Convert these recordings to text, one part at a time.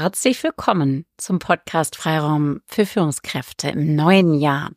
Herzlich willkommen zum Podcast Freiraum für Führungskräfte im neuen Jahr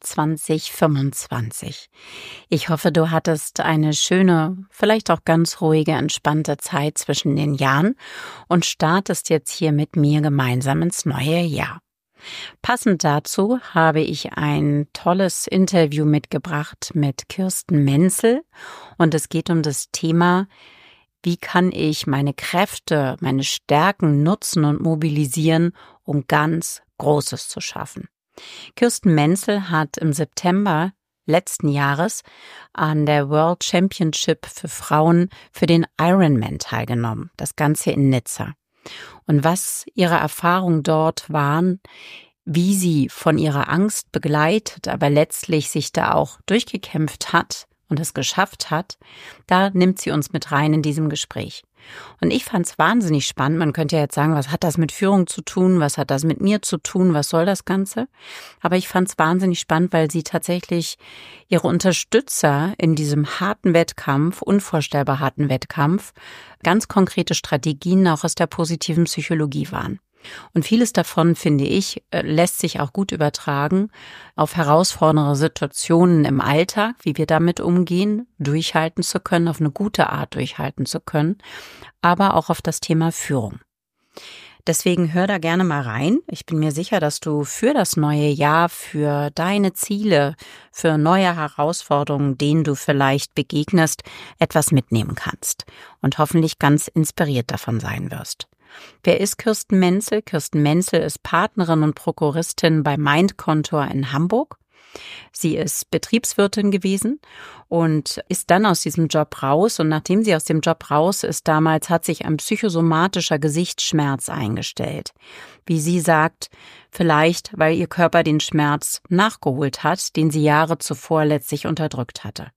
2025. Ich hoffe, du hattest eine schöne, vielleicht auch ganz ruhige, entspannte Zeit zwischen den Jahren und startest jetzt hier mit mir gemeinsam ins neue Jahr. Passend dazu habe ich ein tolles Interview mitgebracht mit Kirsten Menzel und es geht um das Thema: Wie kann ich meine Kräfte, meine Stärken nutzen und mobilisieren, um ganz Großes zu schaffen? Kirsten Menzel hat im September letzten Jahres an der World Championship für Frauen für den Ironman teilgenommen, das Ganze in Nizza. Und was ihre Erfahrungen dort waren, wie sie von ihrer Angst begleitet, aber letztlich sich da auch durchgekämpft hat und es geschafft hat, da nimmt sie uns mit rein in diesem Gespräch. Und ich fand es wahnsinnig spannend. Man könnte ja jetzt sagen, was hat das mit Führung zu tun? Was hat das mit mir zu tun? Was soll das Ganze? Aber ich fand es wahnsinnig spannend, weil sie tatsächlich ihre Unterstützer in diesem harten Wettkampf, unvorstellbar harten Wettkampf, ganz konkrete Strategien auch aus der positiven Psychologie waren. Und vieles davon, finde ich, lässt sich auch gut übertragen auf herausfordernde Situationen im Alltag, wie wir damit umgehen, durchhalten zu können, auf eine gute Art durchhalten zu können, aber auch auf das Thema Führung. Deswegen hör da gerne mal rein. Ich bin mir sicher, dass du für das neue Jahr, für deine Ziele, für neue Herausforderungen, denen du vielleicht begegnest, etwas mitnehmen kannst und hoffentlich ganz inspiriert davon sein wirst. Wer ist Kirsten Menzel? Kirsten Menzel ist Partnerin und Prokuristin bei Mind-Kontor in Hamburg. Sie ist Betriebswirtin gewesen und ist dann aus diesem Job raus. Und nachdem sie aus dem Job raus ist, damals hat sich ein psychosomatischer Gesichtsschmerz eingestellt. Wie sie sagt, vielleicht, weil ihr Körper den Schmerz nachgeholt hat, den sie Jahre zuvor letztlich unterdrückt hatte.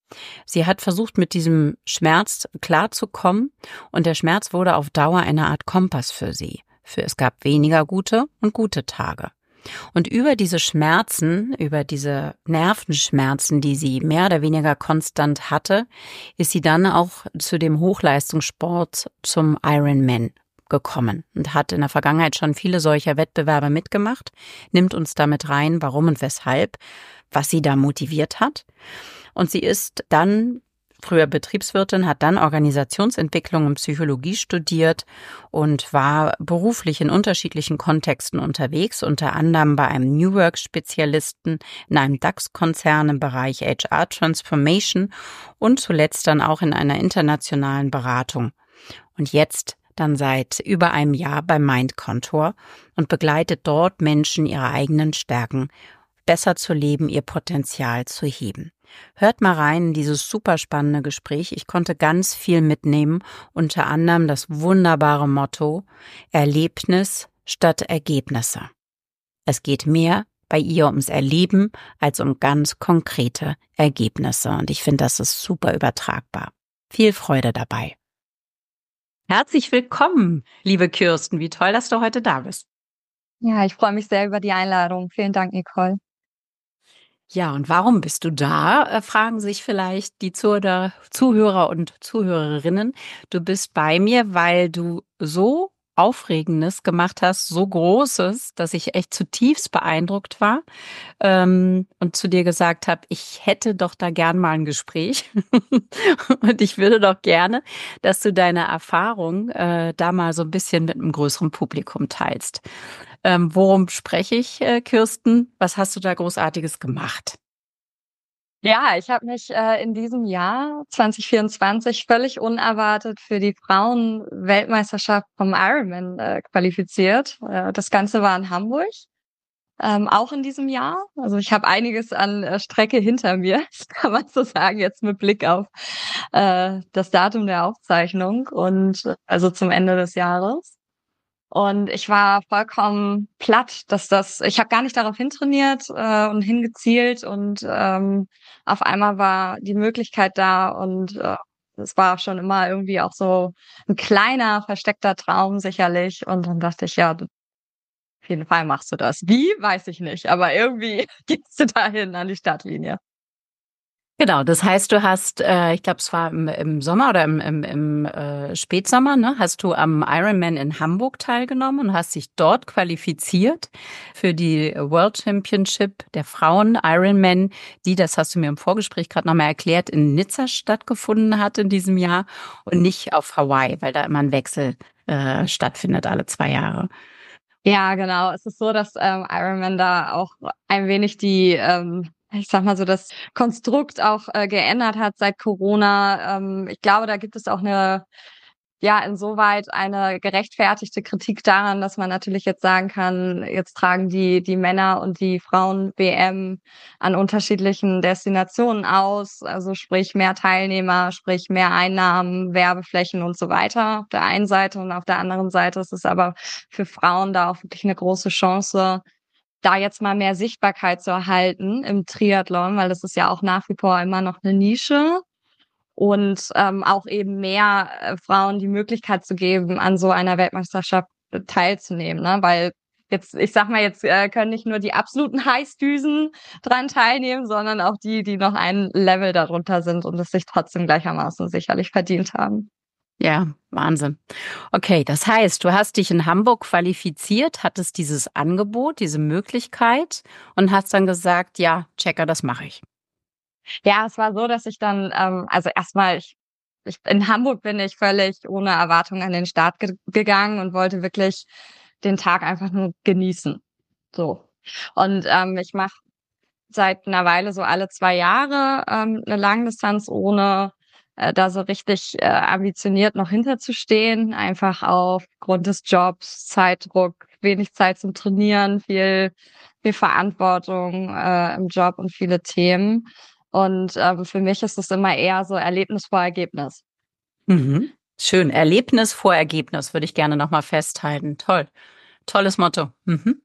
Sie hat versucht, mit diesem Schmerz klarzukommen und der Schmerz wurde auf Dauer eine Art Kompass für sie. Es gab weniger gute und gute Tage. Und über diese Schmerzen, über diese Nervenschmerzen, die sie mehr oder weniger konstant hatte, ist sie dann auch zu dem Hochleistungssport zum Ironman gekommen und hat in der Vergangenheit schon viele solcher Wettbewerbe mitgemacht, nimmt uns damit rein, warum und weshalb, was sie da motiviert hat. Und sie ist dann früher Betriebswirtin, hat dann Organisationsentwicklung und Psychologie studiert und war beruflich in unterschiedlichen Kontexten unterwegs, unter anderem bei einem New Work-Spezialisten in einem DAX-Konzern im Bereich HR Transformation und zuletzt dann auch in einer internationalen Beratung. Und jetzt dann seit über einem Jahr bei Mind-Kontor und begleitet dort Menschen, ihre eigenen Stärken besser zu leben, ihr Potenzial zu heben. Hört mal rein in dieses super spannende Gespräch. Ich konnte ganz viel mitnehmen, unter anderem das wunderbare Motto: Erlebnis statt Ergebnisse. Es geht mehr bei ihr ums Erleben als um ganz konkrete Ergebnisse. Und ich finde, das ist super übertragbar. Viel Freude dabei. Herzlich willkommen, liebe Kirsten. Wie toll, dass du heute da bist. Ja, ich freue mich sehr über die Einladung. Vielen Dank, Nicole. Ja, und warum bist du da, fragen sich vielleicht die Zuhörer und Zuhörerinnen. Du bist bei mir, weil du so Aufregendes gemacht hast, so Großes, dass ich echt zutiefst beeindruckt war, und zu dir gesagt habe, ich hätte doch da gern mal ein Gespräch und ich würde doch gerne, dass du deine Erfahrung da mal so ein bisschen mit einem größeren Publikum teilst. Worum spreche ich, Kirsten? Was hast du da Großartiges gemacht? Ja, ich habe mich in diesem Jahr 2024 völlig unerwartet für die Frauen-Weltmeisterschaft vom Ironman qualifiziert. Das Ganze war in Hamburg, auch in diesem Jahr. Also ich habe einiges an Strecke hinter mir, kann man so sagen, jetzt mit Blick auf das Datum der Aufzeichnung und also zum Ende des Jahres. Und ich war vollkommen platt, ich habe gar nicht darauf hintrainiert und hingezielt und auf einmal war die Möglichkeit da und es war schon immer irgendwie auch so ein kleiner, versteckter Traum sicherlich. Und dann dachte ich, ja, auf jeden Fall machst du das. Wie, weiß ich nicht, aber irgendwie gehst du dahin an die Startlinie. Genau, das heißt, du hast, ich glaube, es war im Sommer oder im Spätsommer, ne, hast du am Ironman in Hamburg teilgenommen und hast dich dort qualifiziert für die World Championship der Frauen Ironman, die, das hast du mir im Vorgespräch gerade nochmal erklärt, in Nizza stattgefunden hat in diesem Jahr und nicht auf Hawaii, weil da immer ein Wechsel stattfindet alle 2 Jahre. Ja, genau. Es ist so, dass Ironman da auch ein wenig die, ich sag mal so, das Konstrukt auch geändert hat seit Corona. Ich glaube, da gibt es auch eine, ja, insoweit eine gerechtfertigte Kritik daran, dass man natürlich jetzt sagen kann, jetzt tragen die Männer und die Frauen WM an unterschiedlichen Destinationen aus, also sprich mehr Teilnehmer, sprich mehr Einnahmen, Werbeflächen und so weiter auf der einen Seite, und auf der anderen Seite ist es aber für Frauen da auch wirklich eine große Chance, da jetzt mal mehr Sichtbarkeit zu erhalten im Triathlon, weil das ist ja auch nach wie vor immer noch eine Nische, und auch eben mehr Frauen die Möglichkeit zu geben, an so einer Weltmeisterschaft teilzunehmen, ne? Weil jetzt, ich sag mal, jetzt können nicht nur die absoluten Heißdüsen dran teilnehmen, sondern auch die, die noch ein Level darunter sind und es sich trotzdem gleichermaßen sicherlich verdient haben. Ja, Wahnsinn. Okay, das heißt, du hast dich in Hamburg qualifiziert, hattest dieses Angebot, diese Möglichkeit und hast dann gesagt, ja, Checker, das mache ich. Ja, es war so, dass ich dann, also erstmal, ich in Hamburg bin ich völlig ohne Erwartung an den Start gegangen und wollte wirklich den Tag einfach nur genießen. So. Und ich mache seit einer Weile so alle 2 Jahre 'ne Langdistanz, ohne da so richtig ambitioniert noch hinterzustehen, einfach aufgrund des Jobs, Zeitdruck, wenig Zeit zum Trainieren, viel Verantwortung im Job und viele Themen. Und für mich ist es immer eher so Erlebnis vor Ergebnis. Mhm. Schön. Erlebnis vor Ergebnis würde ich gerne nochmal festhalten. Toll. Tolles Motto. Mhm.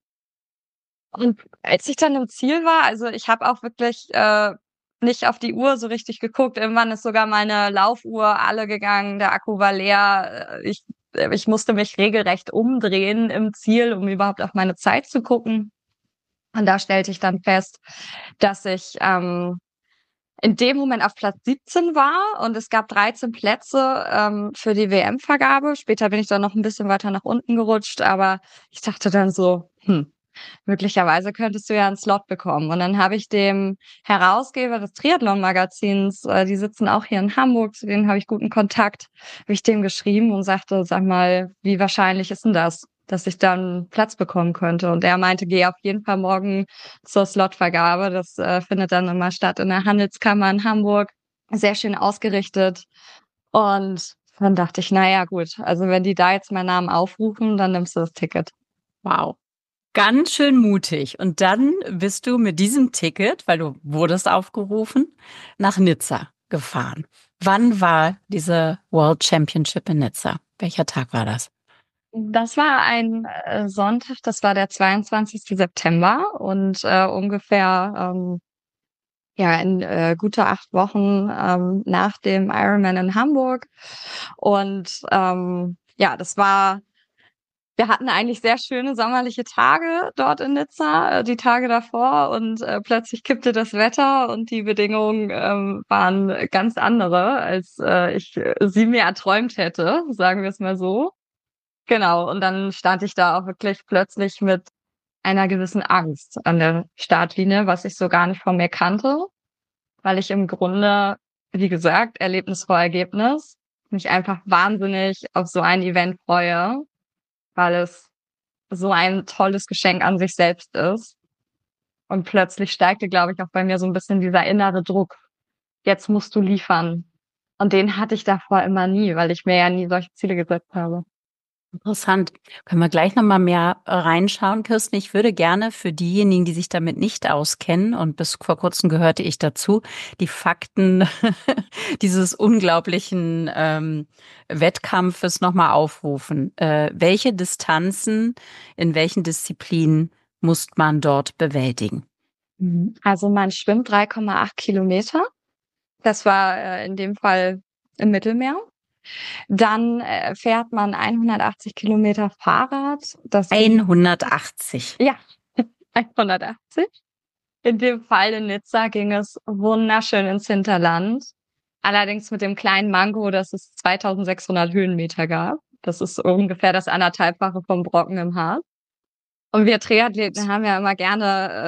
Und als ich dann im Ziel war, also ich habe auch wirklich nicht auf die Uhr so richtig geguckt. Irgendwann ist sogar meine Laufuhr alle gegangen, der Akku war leer. Ich musste mich regelrecht umdrehen im Ziel, um überhaupt auf meine Zeit zu gucken. Und da stellte ich dann fest, dass ich in dem Moment auf Platz 17 war, und es gab 13 Plätze für die WM-Vergabe. Später bin ich dann noch ein bisschen weiter nach unten gerutscht, aber ich dachte dann so, möglicherweise könntest du ja 'n Slot bekommen. Und dann habe ich dem Herausgeber des Triathlon-Magazins, die sitzen auch hier in Hamburg, zu denen habe ich guten Kontakt, habe ich dem geschrieben und sagte: „Sag mal, wie wahrscheinlich ist 'n das, dass ich da 'n Platz bekommen könnte?“ Und er meinte: „Geh auf jeden Fall morgen zur Slotvergabe. Das findet dann immer statt in der Handelskammer in Hamburg. Sehr schön ausgerichtet.“ Und dann dachte ich: „Na ja, gut, also wenn die da jetzt meinen Namen aufrufen, dann nimmst du das Ticket.“ Wow. Ganz schön mutig. Und dann bist du mit diesem Ticket, weil du wurdest aufgerufen, nach Nizza gefahren. Wann war diese World Championship in Nizza? Welcher Tag war das? Das war ein Sonntag, das war der 22. September, und ungefähr ja in gute 8 Wochen nach dem Ironman in Hamburg. Und ja, das war, wir hatten eigentlich sehr schöne sommerliche Tage dort in Nizza, die Tage davor, und plötzlich kippte das Wetter und die Bedingungen waren ganz andere, als ich sie mir erträumt hätte, sagen wir es mal so. Genau, und dann stand ich da auch wirklich plötzlich mit einer gewissen Angst an der Startlinie, was ich so gar nicht von mir kannte, weil ich im Grunde, wie gesagt, Erlebnis vor Ergebnis, mich einfach wahnsinnig auf so ein Event freue, weil es so ein tolles Geschenk an sich selbst ist. Und plötzlich steigte, glaube ich, auch bei mir so ein bisschen dieser innere Druck. Jetzt musst du liefern. Und den hatte ich davor immer nie, weil ich mir ja nie solche Ziele gesetzt habe. Interessant. Können wir gleich noch mal mehr reinschauen, Kirsten? Ich würde gerne für diejenigen, die sich damit nicht auskennen, und bis vor kurzem gehörte ich dazu, die Fakten dieses unglaublichen Wettkampfes noch mal aufrufen. Welche Distanzen in welchen Disziplinen muss man dort bewältigen? Also man schwimmt 3,8 Kilometer. Das war in dem Fall im Mittelmeer. Dann fährt man 180 Kilometer Fahrrad. Das sind, 180. ja, 180. In dem Fall in Nizza ging es wunderschön ins Hinterland. Allerdings mit dem kleinen Manko, dass es 2600 Höhenmeter gab. Das ist ungefähr das 1,5-fache vom Brocken im Harz. Und wir Triathleten haben ja immer gerne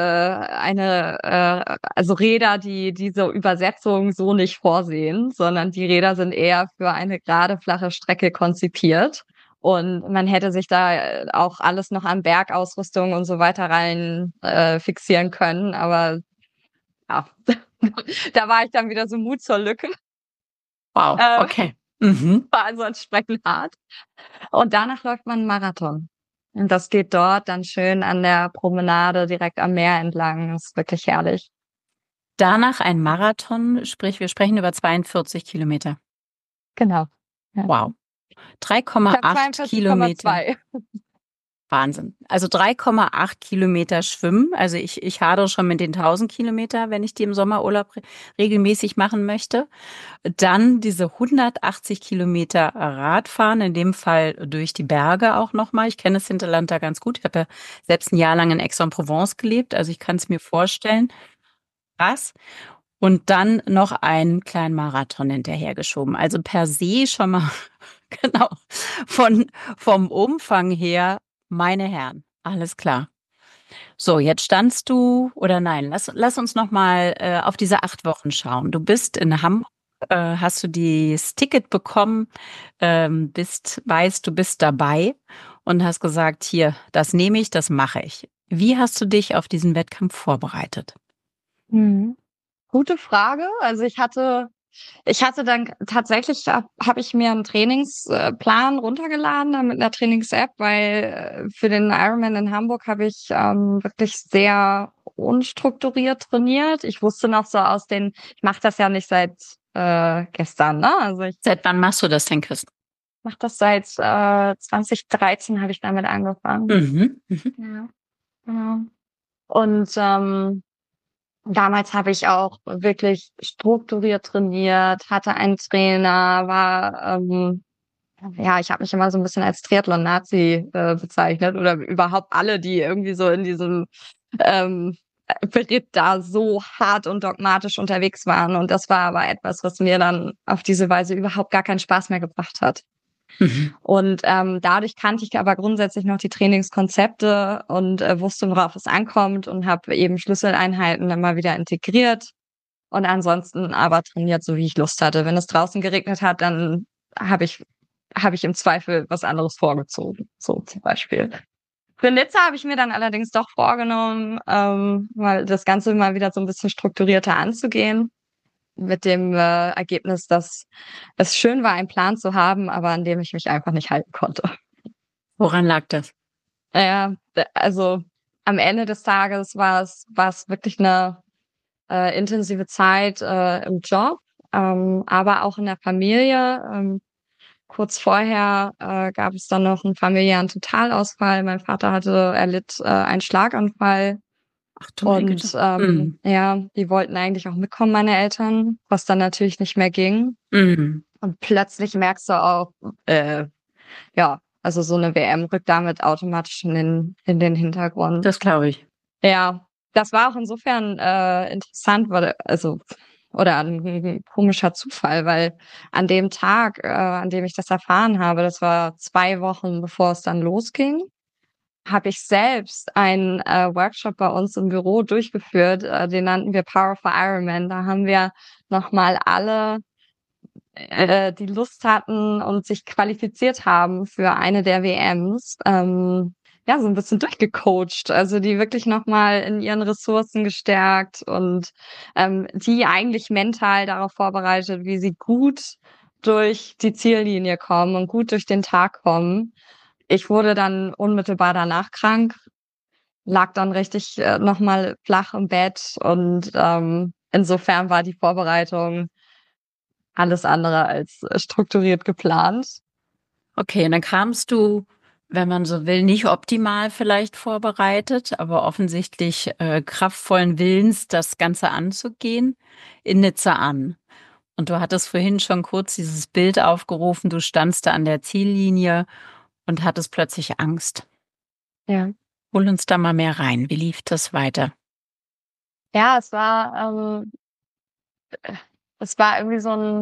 also Räder, die diese Übersetzung so nicht vorsehen, sondern die Räder sind eher für eine gerade, flache Strecke konzipiert. Und man hätte sich da auch alles noch an Bergausrüstung und so weiter rein fixieren können. Aber ja, da war ich dann wieder so Mut zur Lücke. Wow, Äh, okay. Mhm. war also entsprechend hart. Und danach läuft man einen Marathon. Und das geht dort dann schön an der Promenade direkt am Meer entlang. Das ist wirklich herrlich. Danach ein Marathon, sprich, wir sprechen über 42 Kilometer. Genau. Ja. Wow. Ich habe 3,8 Kilometer. 42,2. Wahnsinn. Also 3,8 Kilometer schwimmen. Also ich hadere schon mit den 1000 Kilometer, wenn ich die im Sommerurlaub regelmäßig machen möchte. Dann diese 180 Kilometer Radfahren, in dem Fall durch die Berge auch nochmal. Ich kenne das Hinterland da ganz gut. Ich habe ja selbst ein Jahr lang in Aix-en-Provence gelebt, also ich kann es mir vorstellen. Krass. Und dann noch einen kleinen Marathon hinterhergeschoben. Also per se schon mal, genau, vom Umfang her, meine Herren, alles klar. So, jetzt standst du, oder nein, lass uns noch mal auf diese 8 Wochen schauen. Du bist in Hamburg, hast du das Ticket bekommen, weißt, du bist dabei und hast gesagt, hier, das nehme ich, das mache ich. Wie hast du dich auf diesen Wettkampf vorbereitet? Mhm. Gute Frage. Also ich hatte dann tatsächlich, habe ich mir einen Trainingsplan runtergeladen mit einer Trainings-App, weil für den Ironman in Hamburg habe ich wirklich sehr unstrukturiert trainiert. Ich wusste noch so ich mache das ja nicht seit gestern, ne? Also ich Seit wann machst du das denn, Chris? mache das seit 2013 habe ich damit angefangen. Mhm. Mhm. Ja, genau. Und damals habe ich auch wirklich strukturiert trainiert, hatte einen Trainer, ich habe mich immer so ein bisschen als Triathlon-Nazi bezeichnet oder überhaupt alle, die irgendwie so in diesem ähm, Beritt da so hart und dogmatisch unterwegs waren. Und das war aber etwas, was mir dann auf diese Weise überhaupt gar keinen Spaß mehr gebracht hat. Mhm. Und dadurch kannte ich aber grundsätzlich noch die Trainingskonzepte und wusste, worauf es ankommt und habe eben Schlüsseleinheiten immer wieder integriert und ansonsten aber trainiert, so wie ich Lust hatte. Wenn es draußen geregnet hat, dann habe ich im Zweifel was anderes vorgezogen, so zum Beispiel. Für Nizza habe ich mir dann allerdings doch vorgenommen, mal das Ganze mal wieder so ein bisschen strukturierter anzugehen, mit dem Ergebnis, dass es schön war, einen Plan zu haben, aber an dem ich mich einfach nicht halten konnte. Woran lag das? Also am Ende des Tages war es wirklich eine intensive Zeit im Job, aber auch in der Familie. Kurz vorher gab es dann noch einen familiären Totalausfall. Mein Vater erlitt einen Schlaganfall. Ach du meine Güte. Und ja, die wollten eigentlich auch mitkommen, meine Eltern, was dann natürlich nicht mehr ging. Mhm. Und plötzlich merkst du auch, ja, also so eine WM rückt damit automatisch in den Hintergrund. Das glaube ich. Ja, das war auch insofern interessant, oder ein komischer Zufall, weil an dem Tag, an dem ich das erfahren habe, das war 2 Wochen, bevor es dann losging, habe ich selbst einen Workshop bei uns im Büro durchgeführt, den nannten wir Power for Ironman. Da haben wir nochmal alle, die Lust hatten und sich qualifiziert haben für eine der WMs, ja, so ein bisschen durchgecoacht. Also die wirklich nochmal in ihren Ressourcen gestärkt und die eigentlich mental darauf vorbereitet, wie sie gut durch die Ziellinie kommen und gut durch den Tag kommen. Ich wurde dann unmittelbar danach krank, lag dann richtig nochmal flach im Bett und insofern war die Vorbereitung alles andere als strukturiert geplant. Okay, und dann kamst du, wenn man so will, nicht optimal vielleicht vorbereitet, aber offensichtlich kraftvollen Willens, das Ganze anzugehen, in Nizza an. Und du hattest vorhin schon kurz dieses Bild aufgerufen, du standst da an der Ziellinie und hattest plötzlich Angst. Ja. Hol uns da mal mehr rein. Wie lief das weiter? Ja, es war irgendwie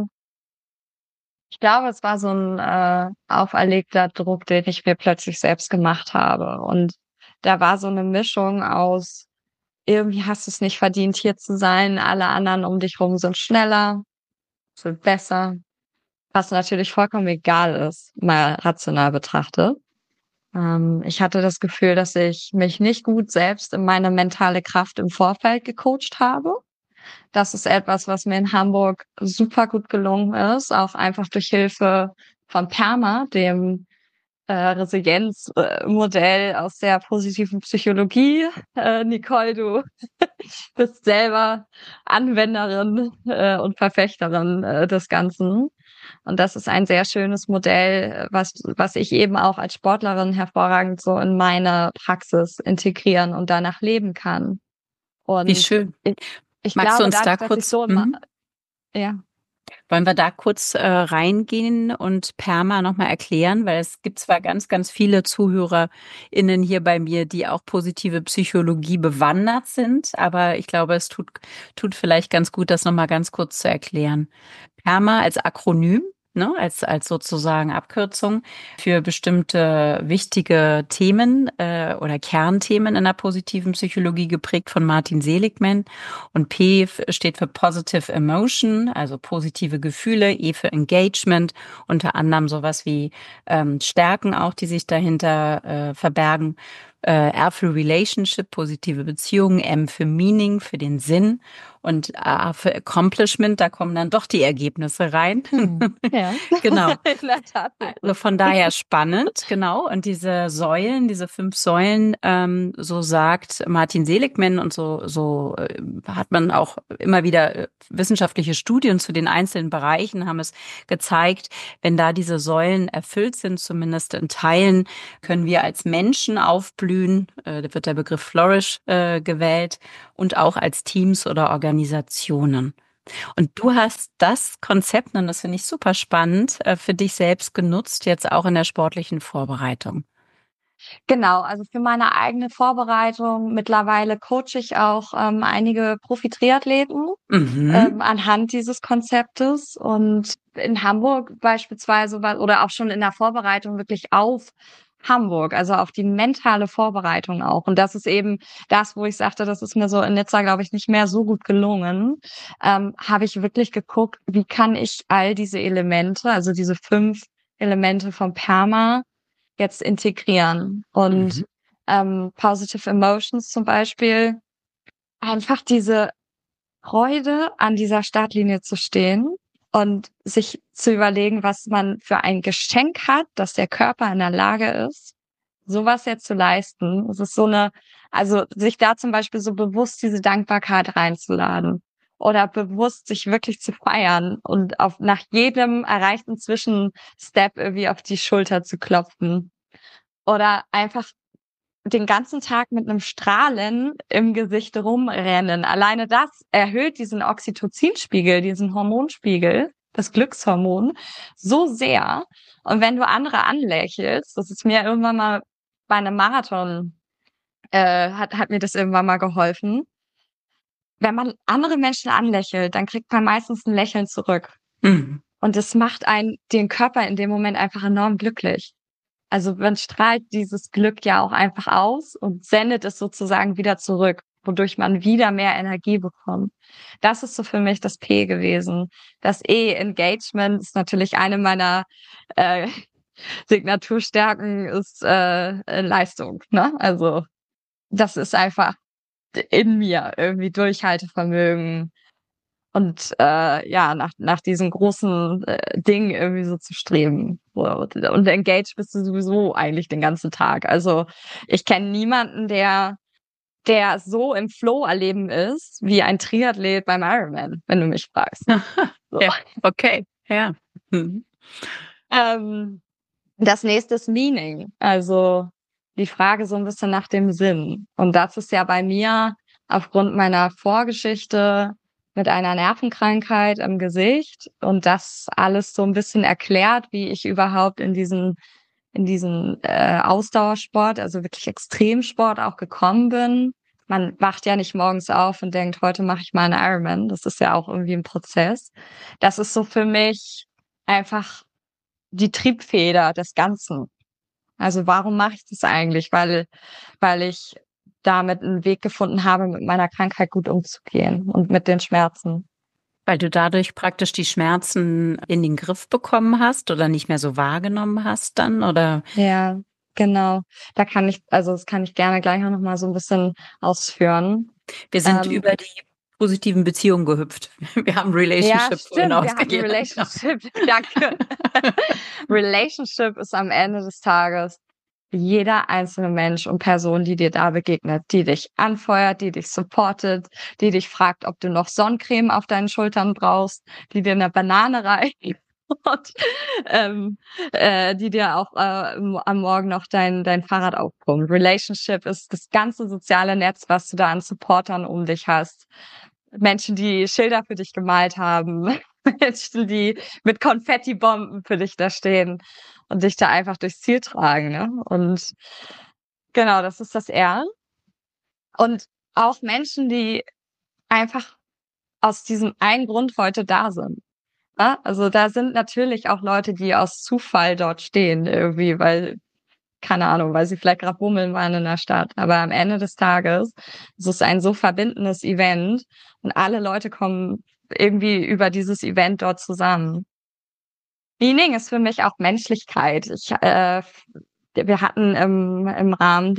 ich glaube, es war so ein auferlegter Druck, den ich mir plötzlich selbst gemacht habe. Und da war so eine Mischung aus, irgendwie hast du es nicht verdient, hier zu sein, alle anderen um dich rum sind schneller, sind besser, was natürlich vollkommen egal ist, mal rational betrachtet. Ich hatte das Gefühl, dass ich mich nicht gut selbst in meine mentale Kraft im Vorfeld gecoacht habe. Das ist etwas, was mir in Hamburg super gut gelungen ist, auch einfach durch Hilfe von PERMA, dem Resilienzmodell aus der positiven Psychologie. Nicole, du bist selber Anwenderin und Verfechterin des Ganzen. Und das ist ein sehr schönes Modell, was ich eben auch als Sportlerin hervorragend so in meine Praxis integrieren und danach leben kann. Wie Und schön. ich Magst du glaube, uns da dadurch, dass ich kurz, so ja. wollen wir da kurz reingehen und PERMA nochmal erklären? Weil es gibt zwar ganz, ganz viele ZuhörerInnen hier bei mir, die auch positive Psychologie bewandert sind, aber ich glaube, es tut vielleicht ganz gut, das nochmal ganz kurz zu erklären. PERMA als Akronym, ne, als sozusagen Abkürzung für bestimmte wichtige Themen oder Kernthemen in der positiven Psychologie, geprägt von Martin Seligman. Und steht für Positive Emotion, also positive Gefühle, E für Engagement, unter anderem sowas wie Stärken auch, die sich dahinter verbergen. R für Relationship, positive Beziehungen, M für Meaning, für den Sinn und A für Accomplishment, da kommen dann doch die Ergebnisse rein. Ja, Genau. in der Tat ist Also es von so. daher spannend, genau. Und diese Säulen, diese 5 Säulen, so sagt Martin Seligman und so hat man auch immer wieder wissenschaftliche Studien zu den einzelnen Bereichen haben es gezeigt, wenn da diese Säulen erfüllt sind, zumindest in Teilen, können wir als Menschen aufblühen. Da wird der Begriff Flourish gewählt und auch als Teams oder Organisationen. Und du hast das Konzept, und das finde ich super spannend, für dich selbst genutzt, jetzt auch in der sportlichen Vorbereitung. Genau, also für meine eigene Vorbereitung mittlerweile coache ich auch einige Profi-Triathleten Mhm. anhand dieses Konzeptes. Und in Hamburg beispielsweise oder auch schon in der Vorbereitung wirklich auf Hamburg, also auf die mentale Vorbereitung auch. Und das ist eben das, wo ich sagte, das ist mir so in Nizza, glaube ich, nicht mehr so gut gelungen. Habe ich wirklich geguckt, wie kann ich all diese Elemente, also diese 5 Elemente vom PERMA, jetzt integrieren. Und Mhm. Positive Emotions zum Beispiel, einfach diese Freude, an dieser Startlinie zu stehen und sich zu überlegen, was man für ein Geschenk hat, dass der Körper in der Lage ist, sowas jetzt zu leisten. Es ist also sich da zum Beispiel so bewusst diese Dankbarkeit reinzuladen oder bewusst sich wirklich zu feiern und nach jedem erreichten Zwischenstep irgendwie auf die Schulter zu klopfen oder einfach den ganzen Tag mit einem Strahlen im Gesicht rumrennen. Alleine das erhöht diesen Oxytocinspiegel, diesen Hormonspiegel, das Glückshormon, so sehr. Und wenn du andere anlächelst, das ist mir irgendwann mal bei einem Marathon, hat mir das irgendwann mal geholfen. Wenn man andere Menschen anlächelt, dann kriegt man meistens ein Lächeln zurück. Mhm. Und das macht den Körper in dem Moment einfach enorm glücklich. Also man strahlt dieses Glück ja auch einfach aus und sendet es sozusagen wieder zurück, wodurch man wieder mehr Energie bekommt. Das ist so für mich das P gewesen. Das E, Engagement, ist natürlich eine meiner äh, Signaturstärken, ist Leistung. Ne? Also das ist einfach in mir irgendwie Durchhaltevermögen, und ja, nach diesen großen Dingen irgendwie so zu streben. Und engaged bist du sowieso eigentlich den ganzen Tag. Also ich kenne niemanden, der so im Flow erleben ist, wie ein Triathlet beim Ironman, wenn du mich fragst. So. Ja, okay, ja. Mhm. Ähm, Das nächste ist Meaning. Also die Frage so ein bisschen nach dem Sinn. Und das ist ja bei mir aufgrund meiner Vorgeschichte mit einer Nervenkrankheit im Gesicht und das alles so ein bisschen erklärt, wie ich überhaupt in diesen Ausdauersport, also wirklich Extremsport auch gekommen bin. man wacht ja nicht morgens auf und denkt, heute mache ich mal einen Ironman. Das ist ja auch irgendwie ein Prozess. Das ist so für mich einfach die Triebfeder des Ganzen. Also warum mache ich das eigentlich? Weil ich damit einen Weg gefunden habe, mit meiner Krankheit gut umzugehen und mit den Schmerzen. Weil du dadurch praktisch die Schmerzen in den Griff bekommen hast oder nicht mehr so wahrgenommen hast dann, oder? Ja, genau. Das kann ich gerne gleich auch noch mal so ein bisschen ausführen. Wir sind Ähm, über die positiven Beziehungen gehüpft. Wir haben ja, Relationship vorhin stimmt, wir hatten ausgegeben. Relationship. Danke. Relationship ist am Ende des Tages jeder einzelne Mensch und Person, die dir da begegnet, die dich anfeuert, die dich supportet, die dich fragt, ob du noch Sonnencreme auf deinen Schultern brauchst, die dir eine Banane reicht und die dir auch am Morgen noch dein Fahrrad aufpumpt. Relationship ist das ganze soziale Netz, was du da an Supportern um dich hast. Menschen, die Schilder für dich gemalt haben, Menschen, die mit Konfettibomben für dich da stehen und dich da einfach durchs Ziel tragen, ne? Und genau, das ist das R. Und auch Menschen, die einfach aus diesem einen Grund heute da sind. Ne? Also da sind natürlich auch Leute, die aus Zufall dort stehen, irgendwie, weil, keine Ahnung, weil sie vielleicht gerade bummeln waren in der Stadt. Aber am Ende des Tages ist es ein so verbindendes Event und alle Leute kommen irgendwie über dieses Event dort zusammen. Meaning ist für mich auch Menschlichkeit. Wir hatten im Rahmen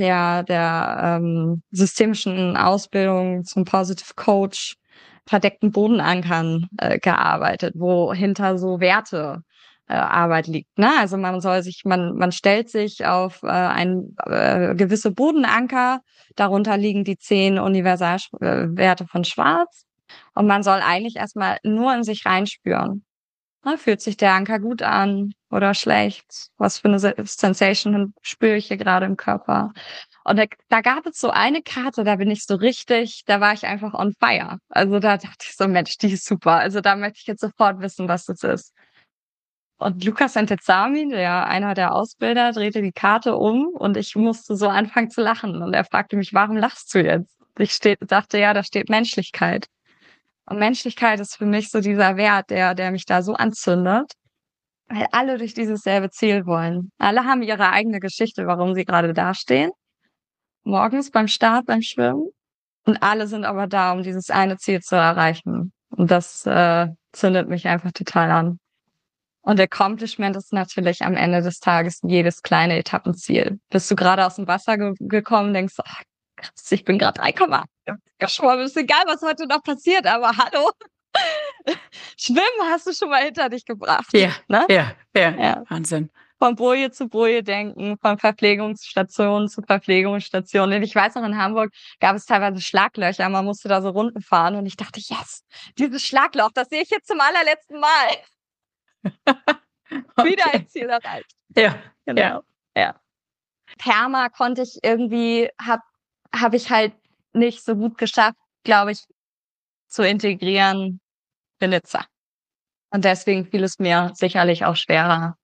der systemischen Ausbildung zum Positive Coach verdeckten Bodenankern gearbeitet, wo hinter so Werte Arbeit liegt. Ne? Also man stellt sich auf gewisse Bodenanker, darunter liegen die 10 Universalwerte von Schwarz und man soll eigentlich erstmal nur in sich reinspüren. Ne, fühlt sich der Anker gut an oder schlecht? Was für eine Sensation spüre ich hier gerade im Körper? Und da gab es so eine Karte, da war ich einfach on fire. Also da dachte ich so, Mensch, die ist super. Also da möchte ich jetzt sofort wissen, was das ist. Und Lukas Antezami, einer der Ausbilder, drehte die Karte um und ich musste so anfangen zu lachen. Und er fragte mich, warum lachst du jetzt? Dachte, ja, da steht Menschlichkeit. Und Menschlichkeit ist für mich so dieser Wert, der mich da so anzündet, weil alle durch dieses selbe Ziel wollen. Alle haben ihre eigene Geschichte, warum sie gerade dastehen. Morgens beim Start, beim Schwimmen. Und alle sind aber da, um dieses eine Ziel zu erreichen. Und das zündet mich einfach total an. Und Accomplishment ist natürlich am Ende des Tages jedes kleine Etappenziel. Bist du gerade aus dem Wasser gekommen, denkst, ach, krass, ich bin gerade 3, geschwommen, ist egal, was heute noch passiert, aber hallo, Schwimmen hast du schon mal hinter dich gebracht. Ja, Ne? ja, Wahnsinn. Von Boje zu Boje denken, von Verpflegungsstation zu Verpflegungsstation. Und ich weiß noch, in Hamburg gab es teilweise Schlaglöcher, man musste da so Runden fahren und ich dachte, yes, dieses Schlagloch, das sehe ich jetzt zum allerletzten Mal. Okay. Wieder ein Ziel erreicht. Ja, genau. Ja. Therma konnte ich irgendwie, hab ich halt nicht so gut geschafft, glaube ich, zu integrieren für Nizza. Und deswegen fiel es mir sicherlich auch schwerer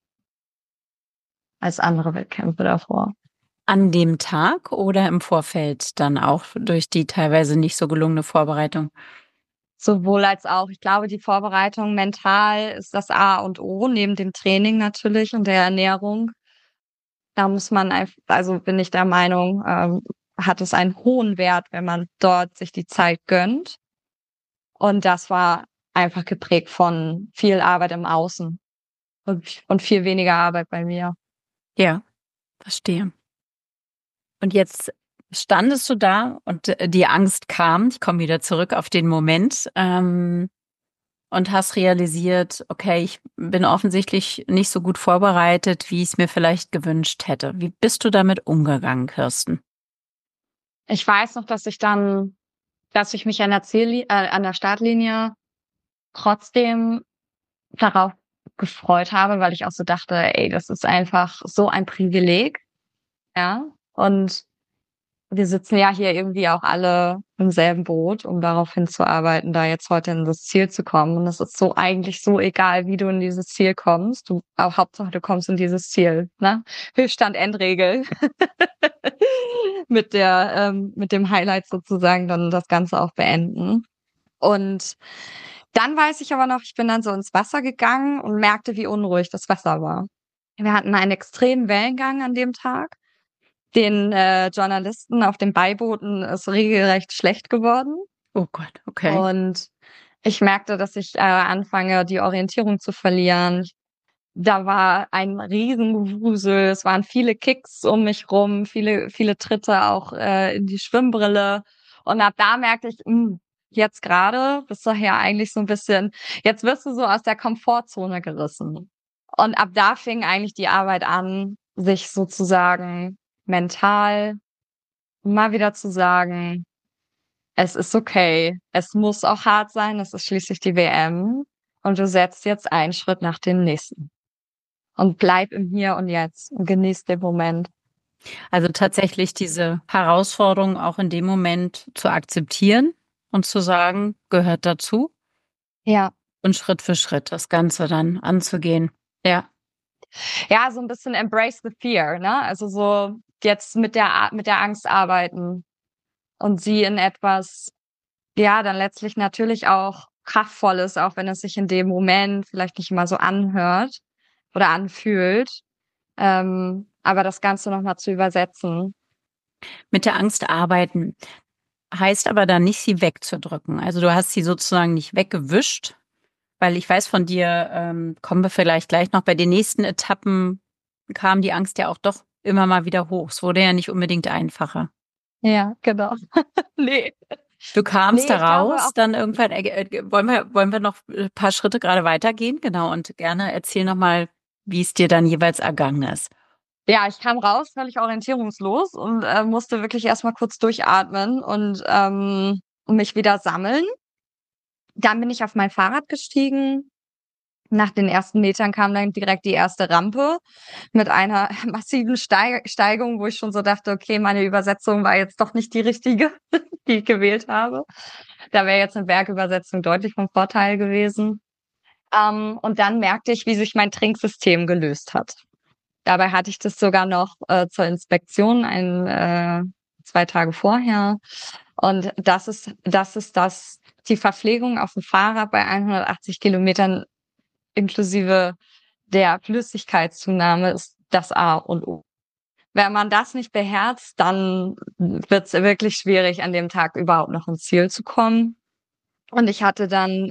als andere Wettkämpfe davor. An dem Tag oder im Vorfeld dann auch durch die teilweise nicht so gelungene Vorbereitung? Sowohl als auch. Ich glaube, die Vorbereitung mental ist das A und O, neben dem Training natürlich und der Ernährung. Da muss man einfach, also bin ich der Meinung, hat es einen hohen Wert, wenn man dort sich die Zeit gönnt. Und das war einfach geprägt von viel Arbeit im Außen und viel weniger Arbeit bei mir. Ja, verstehe. Und jetzt standest du da und die Angst kam, ich komme wieder zurück auf den Moment, und hast realisiert, okay, ich bin offensichtlich nicht so gut vorbereitet, wie ich es mir vielleicht gewünscht hätte. Wie bist du damit umgegangen, Kirsten? Ich weiß noch, dass ich mich an der Startlinie trotzdem darauf gefreut habe, weil ich auch so dachte, ey, das ist einfach so ein Privileg, ja. Und wir sitzen ja hier irgendwie auch alle im selben Boot, um darauf hinzuarbeiten, da jetzt heute in das Ziel zu kommen. Und es ist so eigentlich so egal, wie du in dieses Ziel kommst. Aber Hauptsache, du kommst in dieses Ziel, ne? Höchststand Endregel. Mit dem Highlight sozusagen dann das Ganze auch beenden. Und dann weiß ich aber noch, ich bin dann so ins Wasser gegangen und merkte, wie unruhig das Wasser war. Wir hatten einen extremen Wellengang an dem Tag. Den Journalisten auf den Beibooten ist regelrecht schlecht geworden. Oh Gott, okay. Und ich merkte, dass ich anfange, die Orientierung zu verlieren. Da war ein Riesengewusel, es waren viele Kicks um mich rum, viele Tritte auch in die Schwimmbrille. Und ab da merkte ich, jetzt gerade bist du ja eigentlich so ein bisschen, jetzt wirst du so aus der Komfortzone gerissen. Und ab da fing eigentlich die Arbeit an, sich sozusagen mental mal wieder zu sagen, es ist okay, es muss auch hart sein, es ist schließlich die WM und du setzt jetzt einen Schritt nach dem nächsten. Und bleib im Hier und Jetzt und genieß den Moment. Also tatsächlich diese Herausforderung auch in dem Moment zu akzeptieren und zu sagen, gehört dazu Ja. und Schritt für Schritt das Ganze dann anzugehen. Ja. Ja, so ein bisschen embrace the fear, ne? Also so jetzt mit der Angst arbeiten und sie in etwas, ja, dann letztlich natürlich auch Kraftvolles, auch wenn es sich in dem Moment vielleicht nicht immer so anhört oder anfühlt, aber das Ganze noch mal zu übersetzen. Mit der Angst arbeiten heißt aber dann nicht, sie wegzudrücken. Also du hast sie sozusagen nicht weggewischt, weil ich weiß von dir, kommen wir vielleicht gleich noch, bei den nächsten Etappen kam die Angst ja auch doch immer mal wieder hoch. Es wurde ja nicht unbedingt einfacher. Ja, genau. Ne. Du kamst Ne, da ich glaube raus, auch. dann irgendwann, wollen wir noch ein paar Schritte gerade weitergehen? Genau, und gerne erzähl nochmal, wie es dir dann jeweils ergangen ist. Ja, ich kam raus, völlig orientierungslos und musste wirklich erst mal kurz durchatmen und mich wieder sammeln. Dann bin ich auf mein Fahrrad gestiegen. Nach den ersten Metern kam dann direkt die erste Rampe mit einer massiven Steigung, wo ich schon so dachte: „Okay, meine Übersetzung war jetzt doch nicht die richtige, die ich gewählt habe.“ Da wäre jetzt 'ne Bergübersetzung deutlich vom Vorteil gewesen. Und dann merkte ich, wie sich mein Trinksystem gelöst hat. Dabei hatte ich das sogar noch zur Inspektion 2 Tage vorher. Und das die Verpflegung auf dem Fahrrad bei 180 Kilometern inklusive der Flüssigkeitszunahme ist das A und O. Wenn man das nicht beherzt, dann wird's wirklich schwierig, an dem Tag überhaupt noch ins Ziel zu kommen. Und ich hatte dann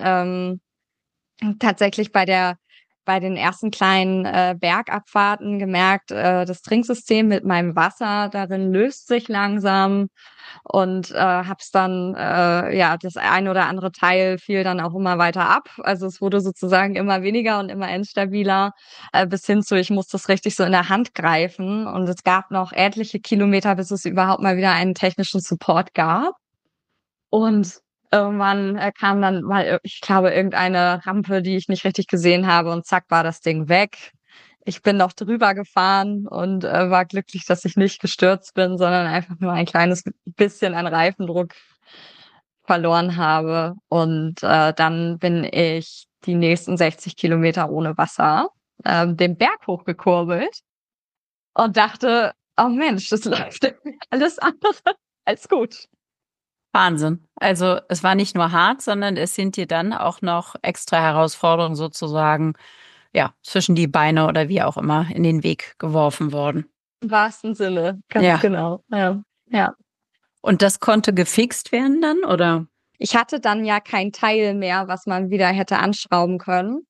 tatsächlich bei den ersten kleinen Bergabfahrten gemerkt, das Trinksystem mit meinem Wasser darin löst sich langsam und habe es dann, ja, das ein oder andere Teil fiel dann auch immer weiter ab. Also es wurde sozusagen immer weniger und immer instabiler, bis hin zu, ich musste es richtig so in der Hand greifen. Und es gab noch etliche Kilometer, bis es überhaupt mal wieder einen technischen Support gab. Und irgendwann kam dann mal, ich glaube, irgendeine Rampe, die ich nicht richtig gesehen habe und zack war das Ding weg. Ich bin noch drüber gefahren und war glücklich, dass ich nicht gestürzt bin, sondern einfach nur ein kleines bisschen an Reifendruck verloren habe. Und dann bin ich die nächsten 60 Kilometer ohne Wasser den Berg hochgekurbelt und dachte, oh Mensch, das läuft irgendwie alles andere als gut. Wahnsinn. Also es war nicht nur hart, sondern es sind dir dann auch noch extra Herausforderungen sozusagen, ja, zwischen die Beine oder wie auch immer in den Weg geworfen worden. Im wahrsten Sinne, ganz Ja. genau. Ja, ja. Und das konnte gefixt werden dann, oder? Ich hatte dann ja kein Teil mehr, was man wieder hätte anschrauben können.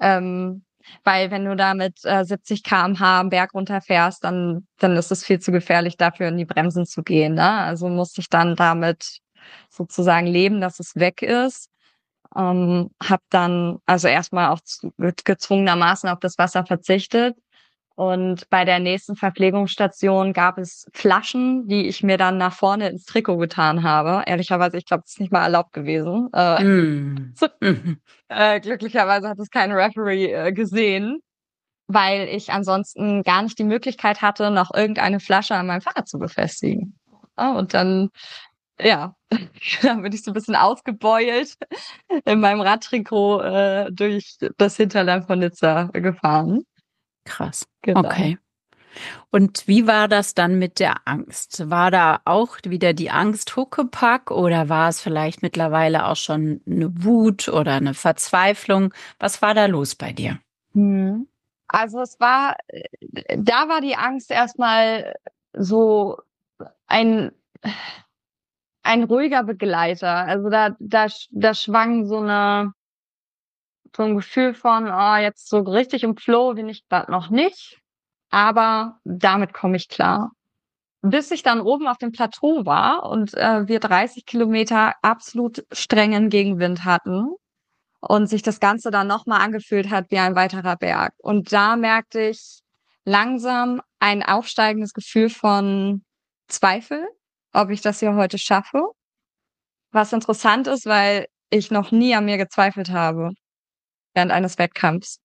Weil wenn du da mit 70 km/h am Berg runterfährst, dann ist es viel zu gefährlich, dafür in die Bremsen zu gehen, ne? Also musste ich dann damit sozusagen leben, dass es weg ist. Habe dann also erst mal auch gezwungenermaßen auf das Wasser verzichtet. Und bei der nächsten Verpflegungsstation gab es Flaschen, die ich mir dann nach vorne ins Trikot getan habe. Ehrlicherweise, ich glaube, das ist nicht mal erlaubt gewesen. Mm. Mhm. Glücklicherweise hat es kein Referee gesehen, weil ich ansonsten gar nicht die Möglichkeit hatte, noch irgendeine Flasche an meinem Fahrrad zu befestigen. Und dann, ja, dann bin ich so ein bisschen ausgebeult in meinem Radtrikot durch das Hinterland von Nizza gefahren. Krass. Genau. Okay. Und wie war das dann mit der Angst? War da auch wieder die Angst Huckepack oder war es vielleicht mittlerweile auch schon eine Wut oder eine Verzweiflung? Was war da los bei dir? Mhm. Also da war die Angst erstmal so ein, ein ruhiger Begleiter. Also da schwang so ein Gefühl von, oh, jetzt so richtig im Flow bin ich grad noch nicht, aber damit komme ich klar. Bis ich dann oben auf dem Plateau war und wir 30 Kilometer absolut strengen Gegenwind hatten und sich das Ganze dann nochmal angefühlt hat wie ein weiterer Berg. Und da merkte ich langsam ein aufsteigendes Gefühl von Zweifel, ob ich das hier heute schaffe. Was interessant ist, weil ich noch nie an mir gezweifelt habe während eines Wettkampfs.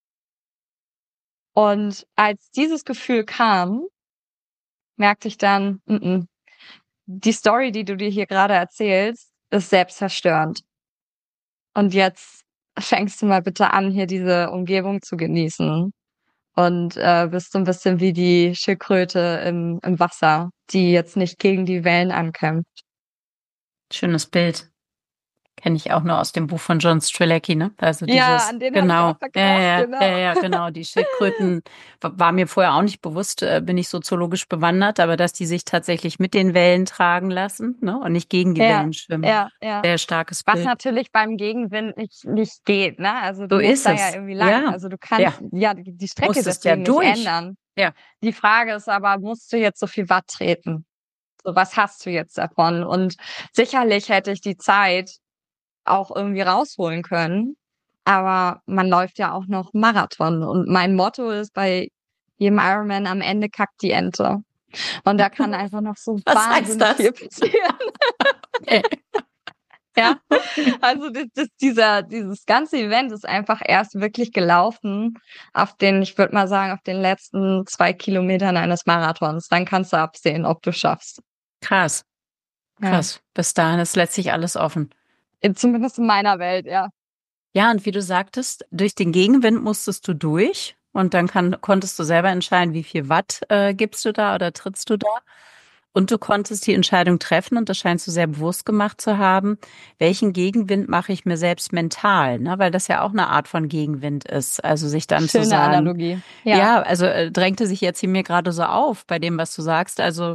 Und als dieses Gefühl kam, merkte ich dann, die Story, die du dir hier gerade erzählst, ist selbstzerstörend. Und jetzt fängst du mal bitte an, hier diese Umgebung zu genießen. Und bist so ein bisschen wie die Schildkröte im Wasser, die jetzt nicht gegen die Wellen ankämpft. Schönes Bild. Kenne ich auch nur aus dem Buch von John Strzelecki, ne? Also Ja, dieses, an den habe ich genau, auch gedacht, genau. genau, die Schildkröten war mir vorher auch nicht bewusst, bin ich soziologisch bewandert, aber dass die sich tatsächlich mit den Wellen tragen lassen, ne? Und nicht gegen die Ja, Wellen schwimmen. ja, ja. Sehr starkes Was Bild. natürlich beim Gegenwind nicht geht, ne? Also du So musst ist da ja es. irgendwie lang. Ja, Also du ja, kannst ja die Strecke musstest ja deswegen nicht durch. ändern. Ja, Die Frage ist aber, musst du jetzt so viel Watt treten? So, was hast du jetzt davon? Und sicherlich hätte ich die Zeit auch irgendwie rausholen können, aber man läuft ja auch noch Marathon. Und mein Motto ist bei jedem Ironman: Am Ende kackt die Ente. Und da kann einfach noch so was heißt wahnsinnig viel das? passieren. Okay. Ja, also dieses ganze Event ist einfach erst wirklich gelaufen auf den, ich würde mal sagen, auf den letzten 2 Kilometern eines Marathons. Dann kannst du absehen, ob du schaffst. Krass, Ja, krass. Bis dahin ist letztlich alles offen. zumindest in meiner Welt, ja. Ja, und wie du sagtest, durch den Gegenwind musstest du durch und dann konntest du selber entscheiden, wie viel Watt gibst du da oder trittst du da. Und du konntest die Entscheidung treffen, und das scheinst du sehr bewusst gemacht zu haben, welchen Gegenwind mache ich mir selbst mental, ne? Weil das ja auch eine Art von Gegenwind ist. Also sich dann zu Schöne sagen, Analogie. Ja, ja, also drängte sich jetzt hier mir gerade so auf bei dem, was du sagst. Also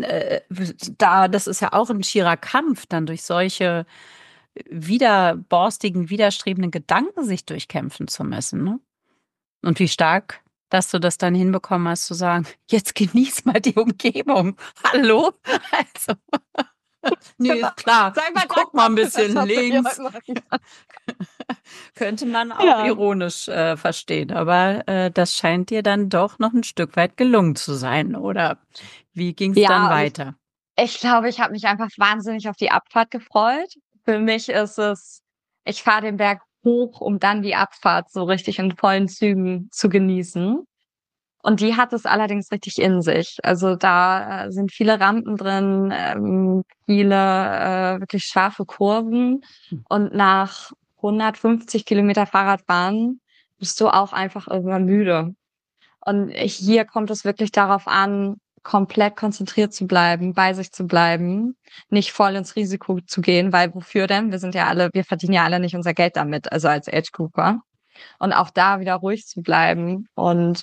das ist ja auch ein schierer Kampf, dann durch solche widerborstigen, widerstrebenden Gedanken sich durchkämpfen zu müssen, ne? Und wie stark, dass du das dann hinbekommen hast, zu sagen, jetzt genieß mal die Umgebung. Hallo? Also, nee, genau. ist klar. Sei mal Ich guck mal dankbar ein für das, bisschen was du hier links. heute machen kannst. Könnte man auch Ja, ironisch verstehen. Aber das scheint dir dann doch noch ein Stück weit gelungen zu sein. Oder wie ging es dann ja, und weiter? ich glaube, ich habe mich einfach wahnsinnig auf die Abfahrt gefreut. Für mich ist es, ich fahre den Berg hoch, um dann die Abfahrt so richtig in vollen Zügen zu genießen. Und die hat es allerdings richtig in sich. Also da sind viele Rampen drin, viele wirklich scharfe Kurven. Und nach 150 Kilometer Fahrradfahren bist du auch einfach irgendwann müde. Und hier kommt es wirklich darauf an, komplett konzentriert zu bleiben, bei sich zu bleiben, nicht voll ins Risiko zu gehen, weil wofür denn? Wir verdienen ja alle nicht unser Geld damit, also als Age Grouper. Und auch da wieder ruhig zu bleiben und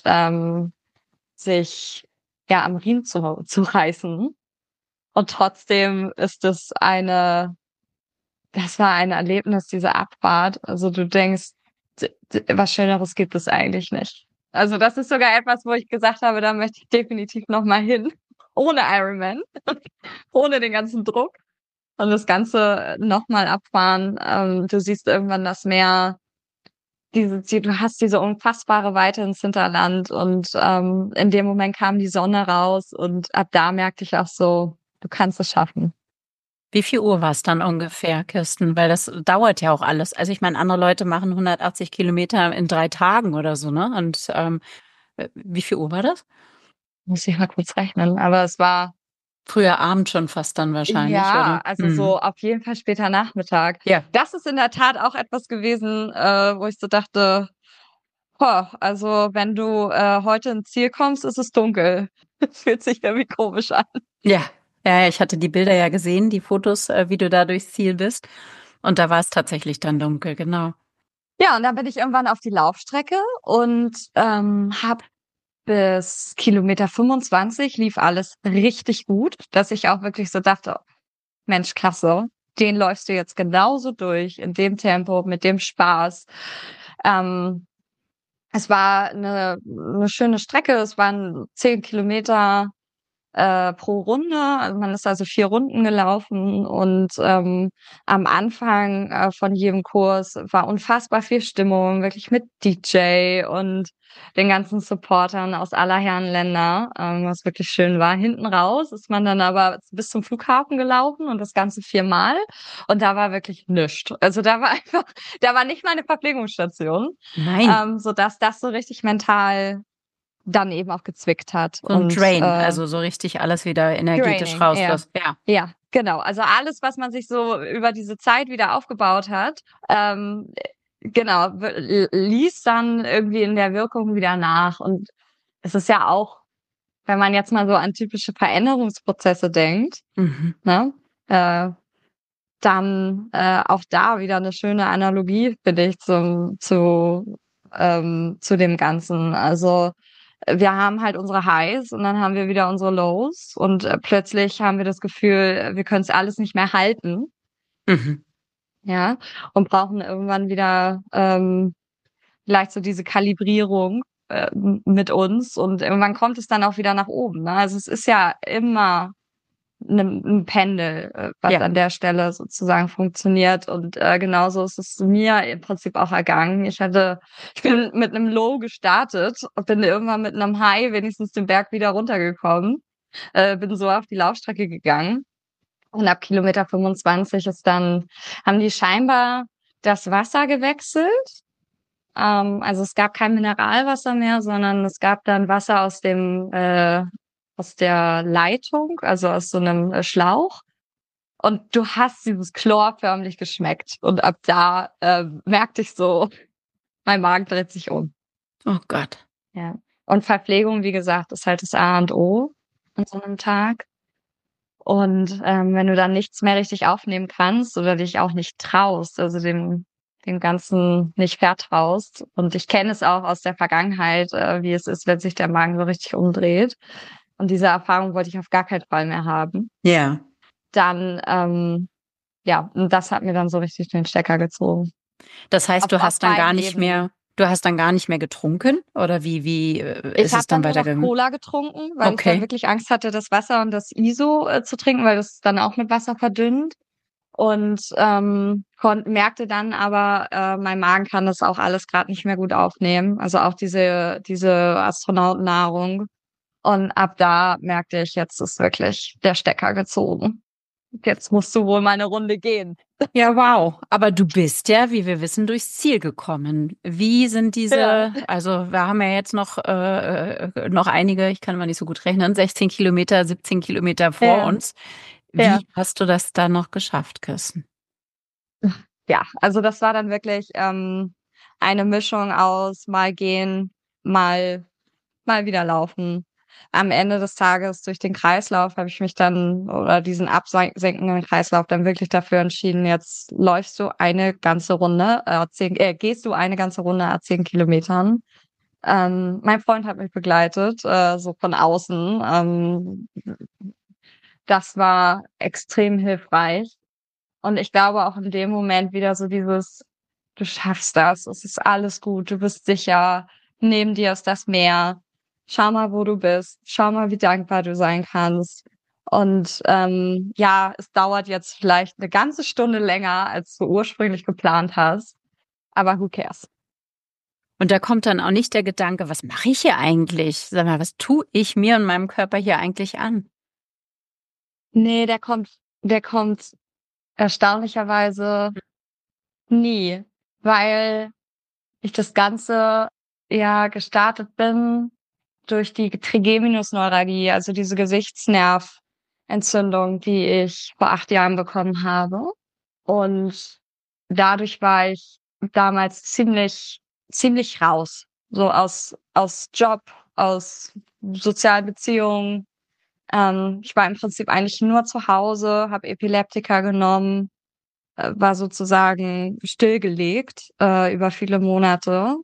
sich ja am Riemen zu reißen. Und trotzdem ist es das war ein Erlebnis, diese Abfahrt. Also du denkst, was Schöneres gibt es eigentlich nicht. Also das ist sogar etwas, wo ich gesagt habe, da möchte ich definitiv noch mal hin. Ohne Ironman, ohne den ganzen Druck. Und das Ganze noch mal abfahren. Du siehst irgendwann das Meer. Du hast diese unfassbare Weite ins Hinterland und in dem Moment kam die Sonne raus und ab da merkte ich auch so, du kannst es schaffen. Wie viel Uhr war es dann ungefähr, Kirsten? Weil das dauert ja auch alles. Also ich meine, andere Leute machen 180 Kilometer in 3 Tagen oder so, ne? Und wie viel Uhr war das? Muss ich mal kurz rechnen, aber es war Früher Abend schon fast dann wahrscheinlich, Ja, oder? also so auf jeden Fall später Nachmittag. Ja. Das ist in der Tat auch etwas gewesen, wo ich so dachte, boah, also wenn du heute ins Ziel kommst, ist es dunkel. Fühlt sich irgendwie komisch an. Ja. Ja, ich hatte die Bilder ja gesehen, die Fotos, wie du da durchs Ziel bist. Und da war es tatsächlich dann dunkel, genau. Ja, und dann bin ich irgendwann auf die Laufstrecke und habe bis Kilometer 25 lief alles richtig gut, dass ich auch wirklich so dachte, Mensch, klasse, den läufst du jetzt genauso durch, in dem Tempo, mit dem Spaß. Ähm, Es war eine schöne Strecke, es waren 10 Kilometer pro Runde. Also man ist also 4 Runden gelaufen und am Anfang von jedem Kurs war unfassbar viel Stimmung, wirklich mit DJ und den ganzen Supportern aus aller Herren Länder, was wirklich schön war. Hinten raus ist man dann aber bis zum Flughafen gelaufen und das Ganze 4-mal und da war wirklich nichts. Also da war einfach, da war nicht mal eine Verpflegungsstation, Nein, sodass das so richtig mental dann eben auch gezwickt hat so ein und Drain, also so richtig alles wieder energetisch draining, ja. rauslässt. Ja. Ja, genau. Also alles, was man sich so über diese Zeit wieder aufgebaut hat, genau, ließ dann irgendwie in der Wirkung wieder nach. Und es ist ja auch, wenn man jetzt mal so an typische Veränderungsprozesse denkt, Mhm. ne, äh, dann auch da wieder eine schöne Analogie, finde ich, zu dem Ganzen. Also wir haben halt unsere Highs und dann haben wir wieder unsere Lows und plötzlich haben wir das Gefühl, wir können es alles nicht mehr halten, Mhm. ja, und brauchen irgendwann wieder vielleicht so diese Kalibrierung mit uns und irgendwann kommt es dann auch wieder nach oben. Ne? Also es ist ja immer ein Pendel, was Ja. an der Stelle sozusagen funktioniert. Und genauso ist es mir im Prinzip auch ergangen. Ich bin mit einem Low gestartet und bin irgendwann mit einem High wenigstens den Berg wieder runtergekommen. Bin so auf die Laufstrecke gegangen. Und ab Kilometer 25 haben die scheinbar das Wasser gewechselt. Also es gab kein Mineralwasser mehr, sondern es gab dann Wasser aus der Leitung, also aus so einem Schlauch. Und du hast dieses Chlor förmlich geschmeckt. Und ab da merkte ich so, mein Magen dreht sich um. Oh Gott. Ja. Und Verpflegung, wie gesagt, ist halt das A und O an so einem Tag. Und wenn du dann nichts mehr richtig aufnehmen kannst oder dich auch nicht traust, also dem Ganzen nicht vertraust. Und ich kenne es auch aus der Vergangenheit, wie es ist, wenn sich der Magen so richtig umdreht. Und diese Erfahrung wollte ich auf gar keinen Fall mehr haben. Ja. Dann, ja, und das hat mir dann so richtig den Stecker gezogen. Das heißt, Auf beiden Ebenen. du hast dann gar nicht mehr getrunken? Oder wie Ich ist habe es dann dann nur noch weitergegangen? Cola getrunken, weil ich dann Okay. wirklich Angst hatte, das Wasser und das ISO zu trinken, weil das dann auch mit Wasser verdünnt. Und merkte dann aber, mein Magen kann das auch alles gerade nicht mehr gut aufnehmen. Also auch diese Astronautennahrung. Und ab da merkte ich, jetzt ist wirklich der Stecker gezogen. Jetzt musst du wohl mal eine Runde gehen. Ja, wow. Aber du bist ja, wie wir wissen, durchs Ziel gekommen. Wie sind Ja. also wir haben ja jetzt noch einige, ich kann mal nicht so gut rechnen, 16 Kilometer, 17 Kilometer vor Ja, uns. ja. Wie hast du das da noch geschafft, Kirsten? Ja, also das war dann wirklich eine Mischung aus mal gehen, mal wieder laufen. Am Ende des Tages durch den Kreislauf habe ich mich dann oder diesen absenkenden Kreislauf dann wirklich dafür entschieden, jetzt läufst du eine ganze Runde, gehst du eine ganze Runde à 10 Kilometern. Mein Freund hat mich begleitet, so von außen. Das war extrem hilfreich. Und ich glaube auch in dem Moment wieder so dieses, du schaffst das, es ist alles gut, du bist sicher, neben dir ist das Meer. Schau mal, wo du bist, schau mal, wie dankbar du sein kannst. Und ja, es dauert jetzt vielleicht eine ganze Stunde länger, als du ursprünglich geplant hast, aber who cares? Und da kommt dann auch nicht der Gedanke, was mache ich hier eigentlich? Sag mal, was tue ich mir und meinem Körper hier eigentlich an? Nee, der kommt erstaunlicherweise nie, weil ich das Ganze ja gestartet bin durch die Trigeminusneuralgie, also diese Gesichtsnervschwäche, Entzündung, die ich vor 8 Jahren bekommen habe. Und dadurch war ich damals ziemlich raus. So aus Job, aus Sozialbeziehungen. Ich war im Prinzip eigentlich nur zu Hause, habe Epileptika genommen, war sozusagen stillgelegt, über viele Monate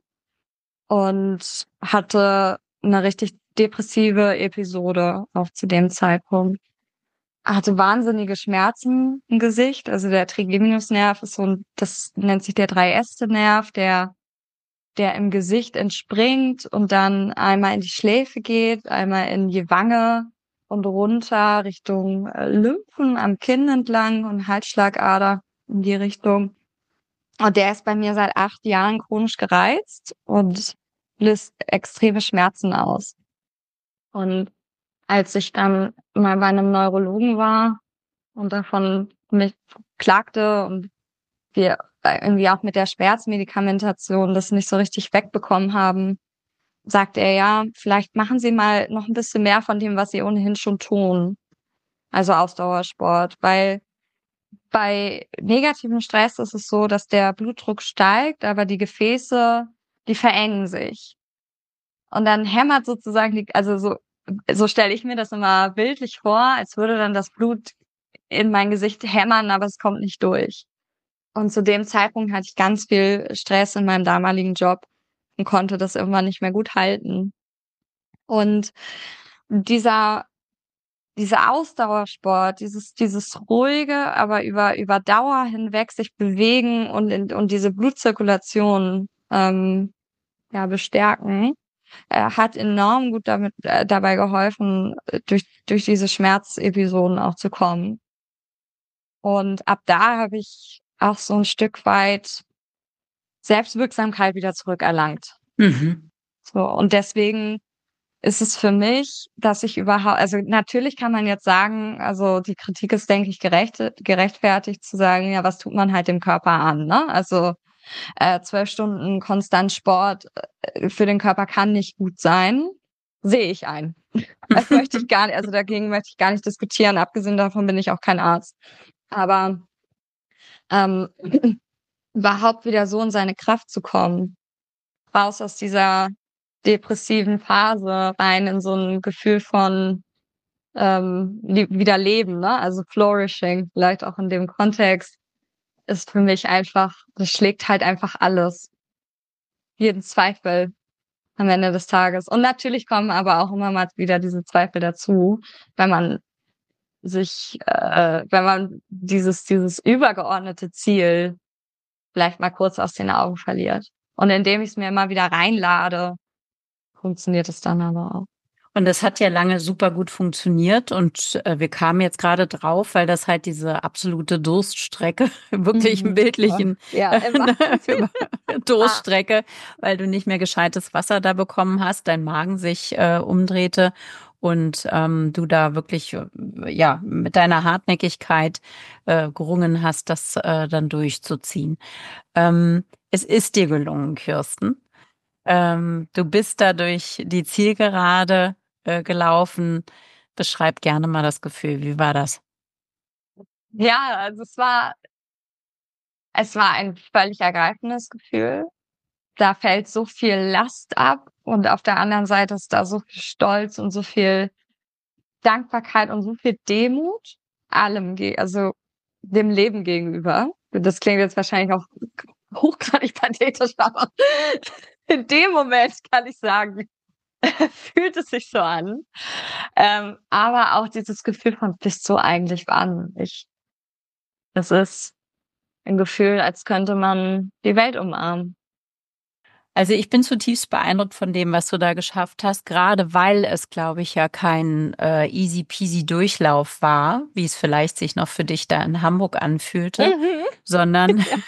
und hatte eine richtig depressive Episode auch zu dem Zeitpunkt. Hatte wahnsinnige Schmerzen im Gesicht. Also der Trigeminusnerv ist das nennt sich der Dreiäste-Nerv, der im Gesicht entspringt und dann einmal in die Schläfe geht, einmal in die Wange und runter Richtung Lymphen am Kinn entlang und Halsschlagader in die Richtung. Und der ist bei mir seit 8 Jahren chronisch gereizt und löst extreme Schmerzen aus. Und als ich dann mal bei einem Neurologen war und davon mich klagte und wir irgendwie auch mit der Schmerzmedikamentation das nicht so richtig wegbekommen haben, sagte er, ja, vielleicht machen Sie mal noch ein bisschen mehr von dem, was Sie ohnehin schon tun. Also Ausdauersport, weil bei negativem Stress ist es so, dass der Blutdruck steigt, aber die Gefäße, die verengen sich. Und dann hämmert sozusagen also so stelle ich mir das immer bildlich vor, als würde dann das Blut in mein Gesicht hämmern, aber es kommt nicht durch. Und zu dem Zeitpunkt hatte ich ganz viel Stress in meinem damaligen Job und konnte das irgendwann nicht mehr gut halten. Und dieser Ausdauersport, dieses ruhige, aber über Dauer hinweg sich bewegen und diese Blutzirkulation bestärken, hat enorm gut dabei geholfen, durch diese Schmerzepisoden auch zu kommen. Und ab da habe ich auch so ein Stück weit Selbstwirksamkeit wieder zurückerlangt. Mhm. So, und deswegen ist es für mich, dass ich also natürlich kann man jetzt sagen, also die Kritik ist, denke ich, gerechtfertigt zu sagen, ja, was tut man halt dem Körper an, ne? Also 12 Stunden konstant Sport für den Körper kann nicht gut sein, sehe ich ein. Das möchte ich gar nicht, also dagegen möchte ich gar nicht diskutieren. Abgesehen davon bin ich auch kein Arzt. Aber ähm, überhaupt wieder so in seine Kraft zu kommen, raus aus dieser depressiven Phase, rein in so ein Gefühl von wieder Leben, ne? Also Flourishing, vielleicht auch in dem Kontext, ist für mich einfach, das schlägt halt einfach alles. Jeden Zweifel am Ende des Tages. Und natürlich kommen aber auch immer mal wieder diese Zweifel dazu, wenn man wenn man dieses übergeordnete Ziel vielleicht mal kurz aus den Augen verliert. Und indem ich es mir immer wieder reinlade, funktioniert es dann aber auch. Und das hat ja lange super gut funktioniert und wir kamen jetzt gerade drauf, weil das halt diese absolute Durststrecke, wirklich im bildlichen Ja, Durststrecke, weil du nicht mehr gescheites Wasser da bekommen hast, dein Magen sich umdrehte und du da wirklich ja mit deiner Hartnäckigkeit gerungen hast, das dann durchzuziehen. Es ist dir gelungen, Kirsten. Du bist da durch die Zielgerade gelaufen. Beschreib gerne mal das Gefühl. Wie war das? Ja, also es war ein völlig ergreifendes Gefühl. Da fällt so viel Last ab und auf der anderen Seite ist da so viel Stolz und so viel Dankbarkeit und so viel Demut also dem Leben gegenüber. Das klingt jetzt wahrscheinlich auch hochgradig pathetisch, aber in dem Moment kann ich sagen, fühlt es sich so an. Aber auch dieses Gefühl von, bist du eigentlich wann? Das ist ein Gefühl, als könnte man die Welt umarmen. Also ich bin zutiefst beeindruckt von dem, was du da geschafft hast, gerade weil es, glaube ich, ja kein easy peasy Durchlauf war, wie es vielleicht sich noch für dich da in Hamburg anfühlte, sondern Ja.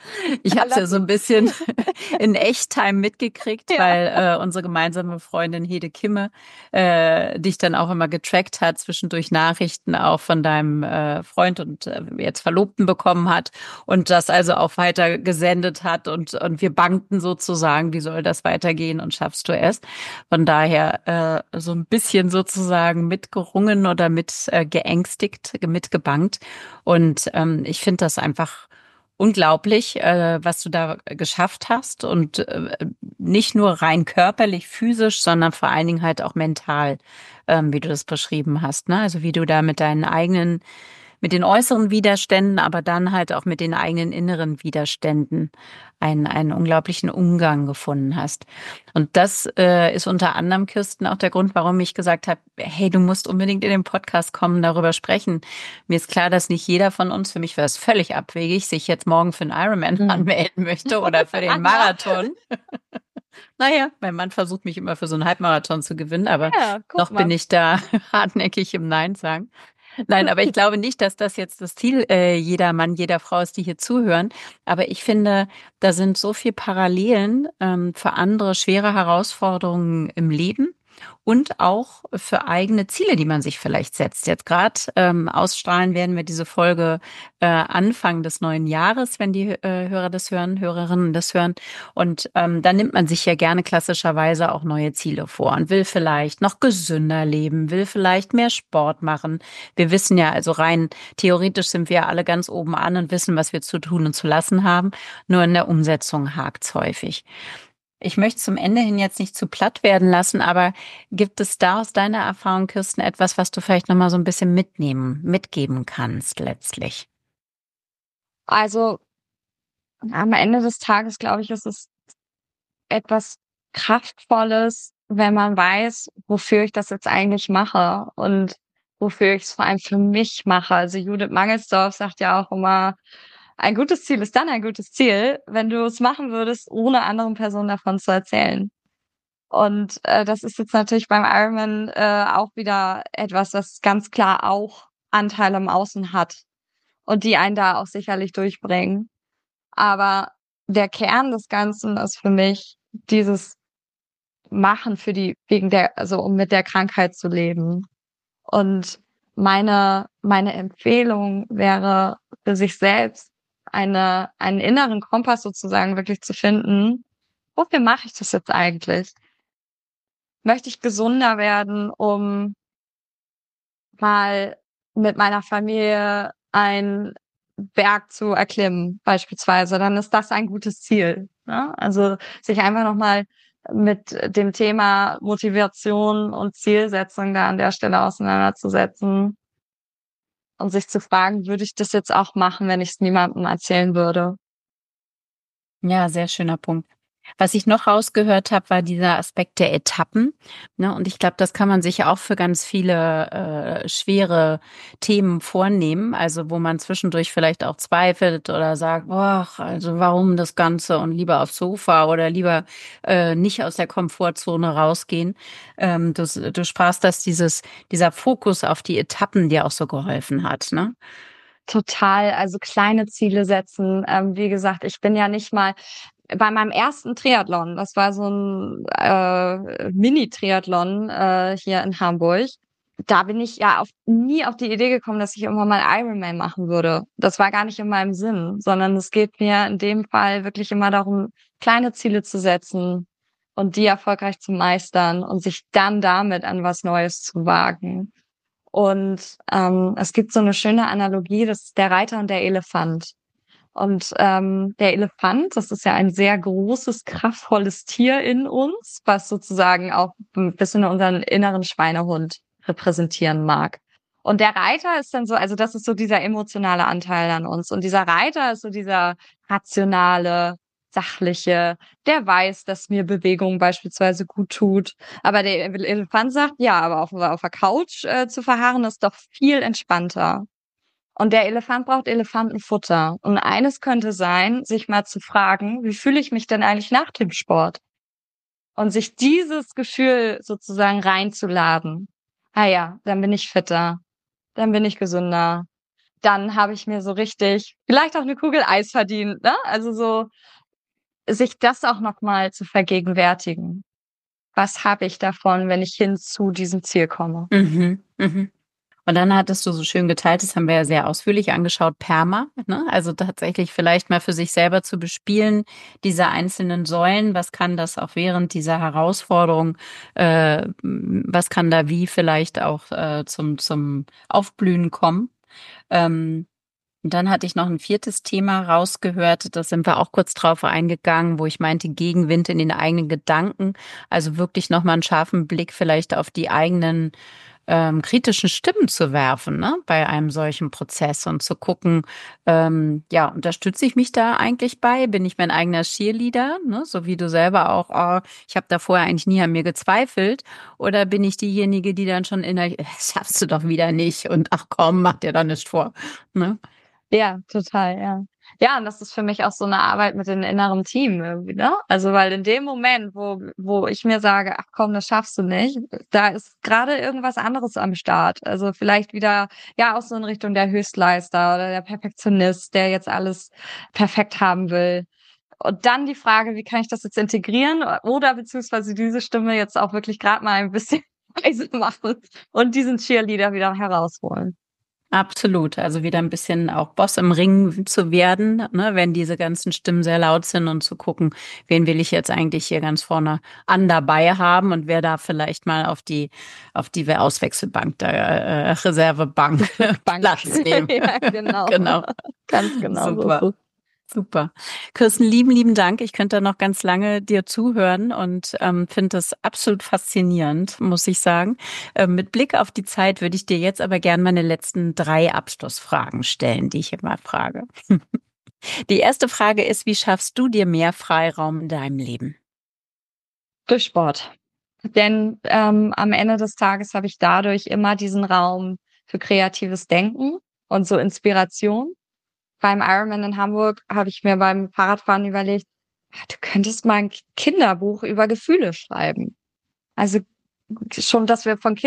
Ich habe es ja so ein bisschen in Echttime mitgekriegt, Ja. weil unsere gemeinsame Freundin Hede Kimme dich dann auch immer getrackt hat, zwischendurch Nachrichten auch von deinem Freund und jetzt Verlobten bekommen hat und das also auch weiter gesendet hat und wir bangten sozusagen, wie soll das weitergehen und schaffst du es? Von daher so ein bisschen sozusagen mitgerungen oder mit geängstigt, mitgebangt und ich finde das einfach unglaublich, was du da geschafft hast und nicht nur rein körperlich, physisch, sondern vor allen Dingen halt auch mental, wie du das beschrieben hast, ne? Also wie du da mit deinen eigenen mit den äußeren Widerständen, aber dann halt auch mit den eigenen inneren Widerständen einen unglaublichen Umgang gefunden hast. Und das ist unter anderem, Kirsten, auch der Grund, warum ich gesagt habe, hey, du musst unbedingt in den Podcast kommen, darüber sprechen. Mir ist klar, dass nicht jeder von uns, für mich wäre es völlig abwegig, sich jetzt morgen für einen Ironman anmelden möchte oder für den Marathon. Naja, mein Mann versucht mich immer für so einen Halbmarathon zu gewinnen, aber Ja, guck noch bin mal. ich da hartnäckig im Nein sagen. Nein, aber ich glaube nicht, dass das jetzt das Ziel jeder Mann, jeder Frau ist, die hier zuhören. Aber ich finde, da sind so viel Parallelen für andere schwere Herausforderungen im Leben und auch für eigene Ziele, die man sich vielleicht setzt. Jetzt gerade ausstrahlen werden wir diese Folge Anfang des neuen Jahres, wenn die Hörer das hören, Hörerinnen das hören. Und dann nimmt man sich ja gerne klassischerweise auch neue Ziele vor und will vielleicht noch gesünder leben, will vielleicht mehr Sport machen. Wir wissen ja, also rein theoretisch sind wir alle ganz oben an und wissen, was wir zu tun und zu lassen haben. Nur in der Umsetzung hakt's häufig. Ich möchte zum Ende hin jetzt nicht zu platt werden lassen, aber gibt es da aus deiner Erfahrung, Kirsten, etwas, was du vielleicht noch mal so ein bisschen mitgeben kannst letztlich? Also am Ende des Tages, glaube ich, ist es etwas Kraftvolles, wenn man weiß, wofür ich das jetzt eigentlich mache und wofür ich es vor allem für mich mache. Also Judith Mangelsdorff sagt ja auch immer: „Ein gutes Ziel ist dann ein gutes Ziel, wenn du es machen würdest, ohne anderen Personen davon zu erzählen.“ Und das ist jetzt natürlich beim Ironman auch wieder etwas, was ganz klar auch Anteile im Außen hat und die einen da auch sicherlich durchbringen. Aber der Kern des Ganzen ist für mich dieses Machen für die wegen der also, um mit der Krankheit zu leben. Und meine Empfehlung wäre für sich selbst einen inneren Kompass sozusagen wirklich zu finden: „Wofür mache ich das jetzt eigentlich? Möchte ich gesunder werden, um mal mit meiner Familie einen Berg zu erklimmen beispielsweise, dann ist das ein gutes Ziel, ne? Also, sich einfach noch mal mit dem Thema Motivation und Zielsetzung da an der Stelle auseinanderzusetzen und sich zu fragen: „Würde ich das jetzt auch machen, wenn ich's niemandem erzählen würde?“ Ja, sehr schöner Punkt. Was ich noch rausgehört habe, war dieser Aspekt der Etappen. Ne? Und ich glaube, das kann man sich auch für ganz viele schwere Themen vornehmen. Also wo man zwischendurch vielleicht auch zweifelt oder sagt, boah, also warum das Ganze und lieber aufs Sofa oder lieber nicht aus der Komfortzone rausgehen. Du sprachst, dass dieser Fokus auf die Etappen dir auch so geholfen hat, ne? Total, also kleine Ziele setzen. Wie gesagt, ich bin ja nicht mal bei meinem ersten Triathlon, das war so 'n Mini-Triathlon hier in Hamburg. Da bin ich ja nie auf die Idee gekommen, dass ich irgendwann mal Ironman machen würde. Das war gar nicht in meinem Sinn, sondern es geht mir in dem Fall wirklich immer darum, kleine Ziele zu setzen und die erfolgreich zu meistern und sich dann damit an was Neues zu wagen. Und es gibt so 'ne schöne Analogie, das ist der Reiter und der Elefant. Und der Elefant, das ist ja ein sehr großes, kraftvolles Tier in uns, was sozusagen auch 'n bisschen unseren inneren Schweinehund repräsentieren mag. Und der Reiter ist dann so, also das ist so dieser emotionale Anteil an uns. Und dieser Reiter ist so dieser rationale, sachliche, der weiß, dass mir Bewegung beispielsweise gut tut. Aber der Elefant sagt: „Ja, aber auf der Couch zu verharren ist doch viel entspannter.“ Und der Elefant braucht Elefantenfutter. Und eines könnte sein, sich mal zu fragen: „Wie fühle ich mich denn eigentlich nach dem Sport?“ Und sich dieses Gefühl sozusagen reinzuladen. „Ah ja, dann bin ich fitter, dann bin ich gesünder, dann habe ich mir so richtig vielleicht auch eine Kugel Eis verdient, ne? Also so, sich das auch noch mal zu vergegenwärtigen. Was habe ich davon, wenn ich hin zu diesem Ziel komme? Mhm, mhm. Und dann hattest du so schön geteilt, das haben wir ja sehr ausführlich angeschaut, PERMA, ne? Also tatsächlich vielleicht mal für sich selber zu bespielen, diese einzelnen Säulen, was kann das auch während dieser Herausforderung, was kann da wie vielleicht auch zum Aufblühen kommen. Ähm, und dann hatte ich noch ein viertes Thema rausgehört, da sind wir auch kurz drauf eingegangen, wo ich meinte, Gegenwind in den eigenen Gedanken, also wirklich nochmal einen scharfen Blick vielleicht auf die eigenen kritischen Stimmen zu werfen, ne, bei einem solchen Prozess und zu gucken, ja, unterstütze ich mich da eigentlich bei? Bin ich mein eigener Cheerleader, ne, so wie du selber auch, oh, ich habe da vorher eigentlich nie an mir gezweifelt, oder bin ich diejenige, die dann schon innerlich, das schaffst du doch wieder nicht und ach komm, mach dir doch nicht vor, ne? Ja, total, ja. Ja, und das ist für mich auch so 'ne Arbeit mit dem inneren Team irgendwie, ne? Also, weil in dem Moment, wo ich mir sage: „Ach komm, das schaffst du nicht“, da ist grade irgendwas anderes am Start. Also, vielleicht wieder, ja, auch so in Richtung der Höchstleister oder der Perfektionist, der jetzt alles perfekt haben will. Und dann die Frage: „Wie kann ich das jetzt integrieren?“ Oder beziehungsweise diese Stimme jetzt auch wirklich grad mal ein bisschen leise machen und diesen Cheerleader wieder herausholen. Absolut. Also wieder ein bisschen auch Boss im Ring zu werden, ne, wenn diese ganzen Stimmen sehr laut sind und zu gucken, wen will ich jetzt eigentlich hier ganz vorne an dabei haben und wer darf vielleicht mal auf die Auswechselbank der, Reservebank Bank. Platz nehmen. Ja, genau. Genau. Ganz genau so ist Super. es. Super. Kirsten, lieben, lieben Dank. Ich könnte da noch ganz lange dir zuhören und finde das absolut faszinierend, muss ich sagen. Mit Blick auf die Zeit würde ich dir jetzt aber gerne meine letzten 3 Abschlussfragen stellen, die ich immer frage. Die erste Frage ist, wie schaffst du dir mehr Freiraum in deinem Leben? Durch Sport. Denn, am Ende des Tages habe ich dadurch immer diesen Raum für kreatives Denken und so Inspiration. Beim Ironman in Hamburg habe ich mir beim Fahrradfahren überlegt: „Ah, du könntest mal 'n Kinderbuch über Gefühle schreiben.“ Also, schon, dass wir von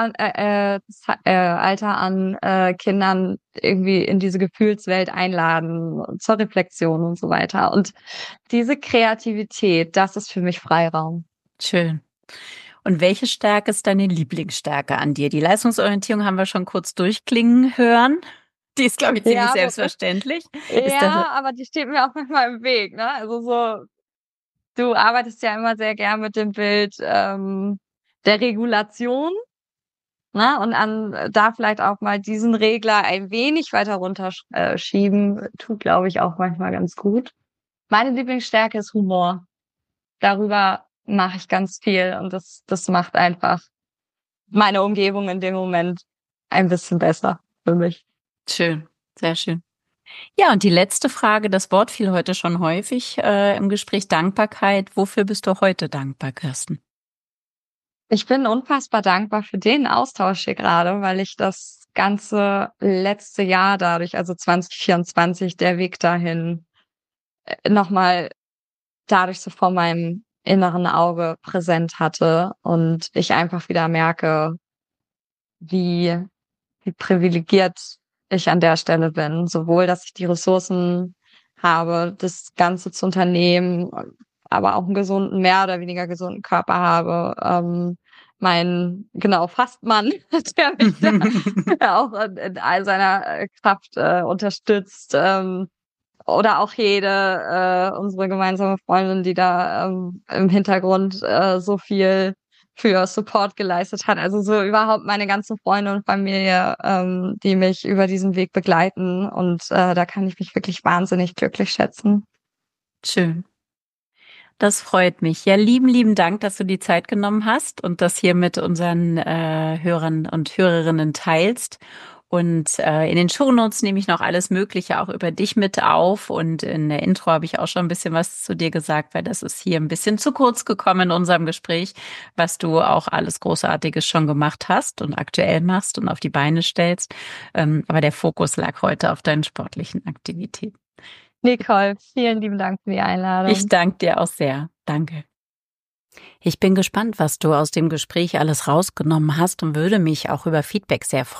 Alter an, Kindern irgendwie in diese Gefühlswelt einladen zur Reflexion und so weiter. Und diese Kreativität, das ist für mich Freiraum. Schön. Und welche Stärke ist deine Lieblingsstärke an dir? Die Leistungsorientierung haben wir schon kurz durchklingen hören. Die ist, glaube ich, ziemlich Ja, selbstverständlich. Ist das ja, aber die steht mir auch manchmal im Weg, ne? Also so, du arbeitest ja immer sehr gern mit dem Bild, der Regulation, ne? Und da vielleicht auch mal diesen Regler ein wenig weiter runter schieben, tut, glaube ich, auch manchmal ganz gut. Meine Lieblingsstärke ist Humor. Darüber mache ich ganz viel und das macht einfach meine Umgebung in dem Moment ein bisschen besser für mich. schön, sehr schön. Ja, und die letzte Frage, das Wort fiel heute schon häufig im Gespräch, Dankbarkeit. Wofür bist du heute dankbar, Kirsten? Ich bin unfassbar dankbar für den Austausch hier gerade, weil ich das ganze letzte Jahr dadurch, also 2024, der Weg dahin, noch mal dadurch so vor meinem inneren Auge präsent hatte und ich einfach wieder merke, wie privilegiert ich an der Stelle bin. Sowohl, dass ich die Ressourcen habe, das Ganze zu unternehmen, aber auch 'n gesunden, mehr oder weniger gesunden Körper habe. Mein, genau, Fastmann, der mich da auch in all seiner, Kraft, unterstützt, oder auch Hede, unsere gemeinsame Freundin, die da, im Hintergrund, so viel für Support geleistet hat. Also, so überhaupt meine ganzen Freunde und Familie, die mich über diesen Weg begleiten und, da kann ich mich wirklich wahnsinnig glücklich schätzen. Schön. Das freut mich. Ja, lieben, lieben Dank, dass du die Zeit genommen hast und das hier mit unseren Hörern und Hörerinnen teilst. Und in den Shownotes nehme ich noch alles Mögliche auch über dich mit auf. Und in der Intro habe ich auch schon ein bisschen was zu dir gesagt, weil das ist hier ein bisschen zu kurz gekommen in unserem Gespräch, was du auch alles Großartiges schon gemacht hast und aktuell machst und auf die Beine stellst. Aber der Fokus lag heute auf deinen sportlichen Aktivitäten. Nicole, vielen lieben Dank für die Ich Einladung. danke dir auch sehr. Danke. Ich bin gespannt, was du aus dem Gespräch alles rausgenommen hast und würde mich auch über Feedback sehr freuen.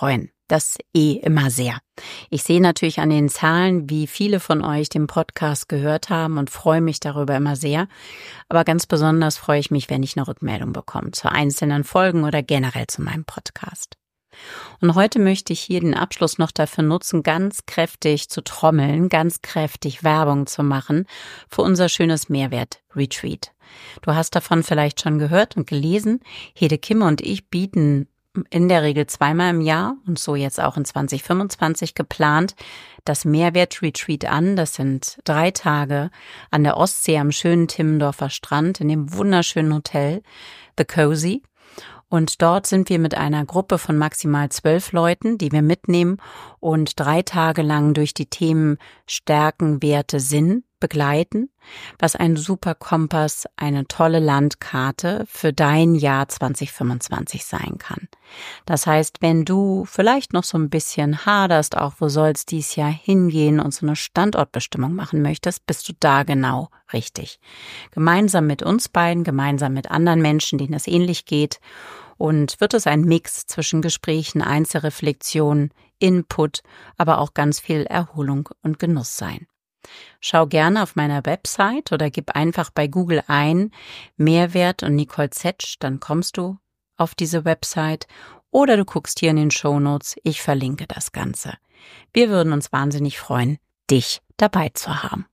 Das immer sehr. Ich sehe natürlich an den Zahlen, wie viele von euch den Podcast gehört haben und freue mich darüber immer sehr. Aber ganz besonders freue ich mich, wenn ich eine Rückmeldung bekomme zu einzelnen Folgen oder generell zu meinem Podcast. Und heute möchte ich hier den Abschluss noch dafür nutzen, ganz kräftig zu trommeln, ganz kräftig Werbung zu machen für unser schönes Mehrwert-Retreat. Du hast davon vielleicht schon gehört und gelesen. Hede Kimme und ich bieten in der Regel 2-mal im Jahr und so jetzt auch in 2025 geplant das Mehrwert-Retreat an. Das sind 3 Tage an der Ostsee am schönen Timmendorfer Strand in dem wunderschönen Hotel The Cozy. Und dort sind wir mit einer Gruppe von maximal 12 Leuten, die wir mitnehmen und 3 Tage lang durch die Themen Stärken, Werte, Sinn begleiten, was ein super Kompass, eine tolle Landkarte für dein Jahr 2025 sein kann. Das heißt, wenn du vielleicht noch so ein bisschen haderst, auch wo soll's dies Jahr hingehen und so eine Standortbestimmung machen möchtest, bist du da genau richtig. Gemeinsam mit uns beiden, gemeinsam mit anderen Menschen, denen es ähnlich geht, und wird es ein Mix zwischen Gesprächen, Einzelreflexion, Input, aber auch ganz viel Erholung und Genuss sein. Schau gerne auf meiner Website oder gib einfach bei Google ein Mehrwert und Nicole Zetsch, dann kommst du auf diese Website oder du guckst hier in den Shownotes, ich verlinke das Ganze. Wir würden uns wahnsinnig freuen, dich dabei zu haben.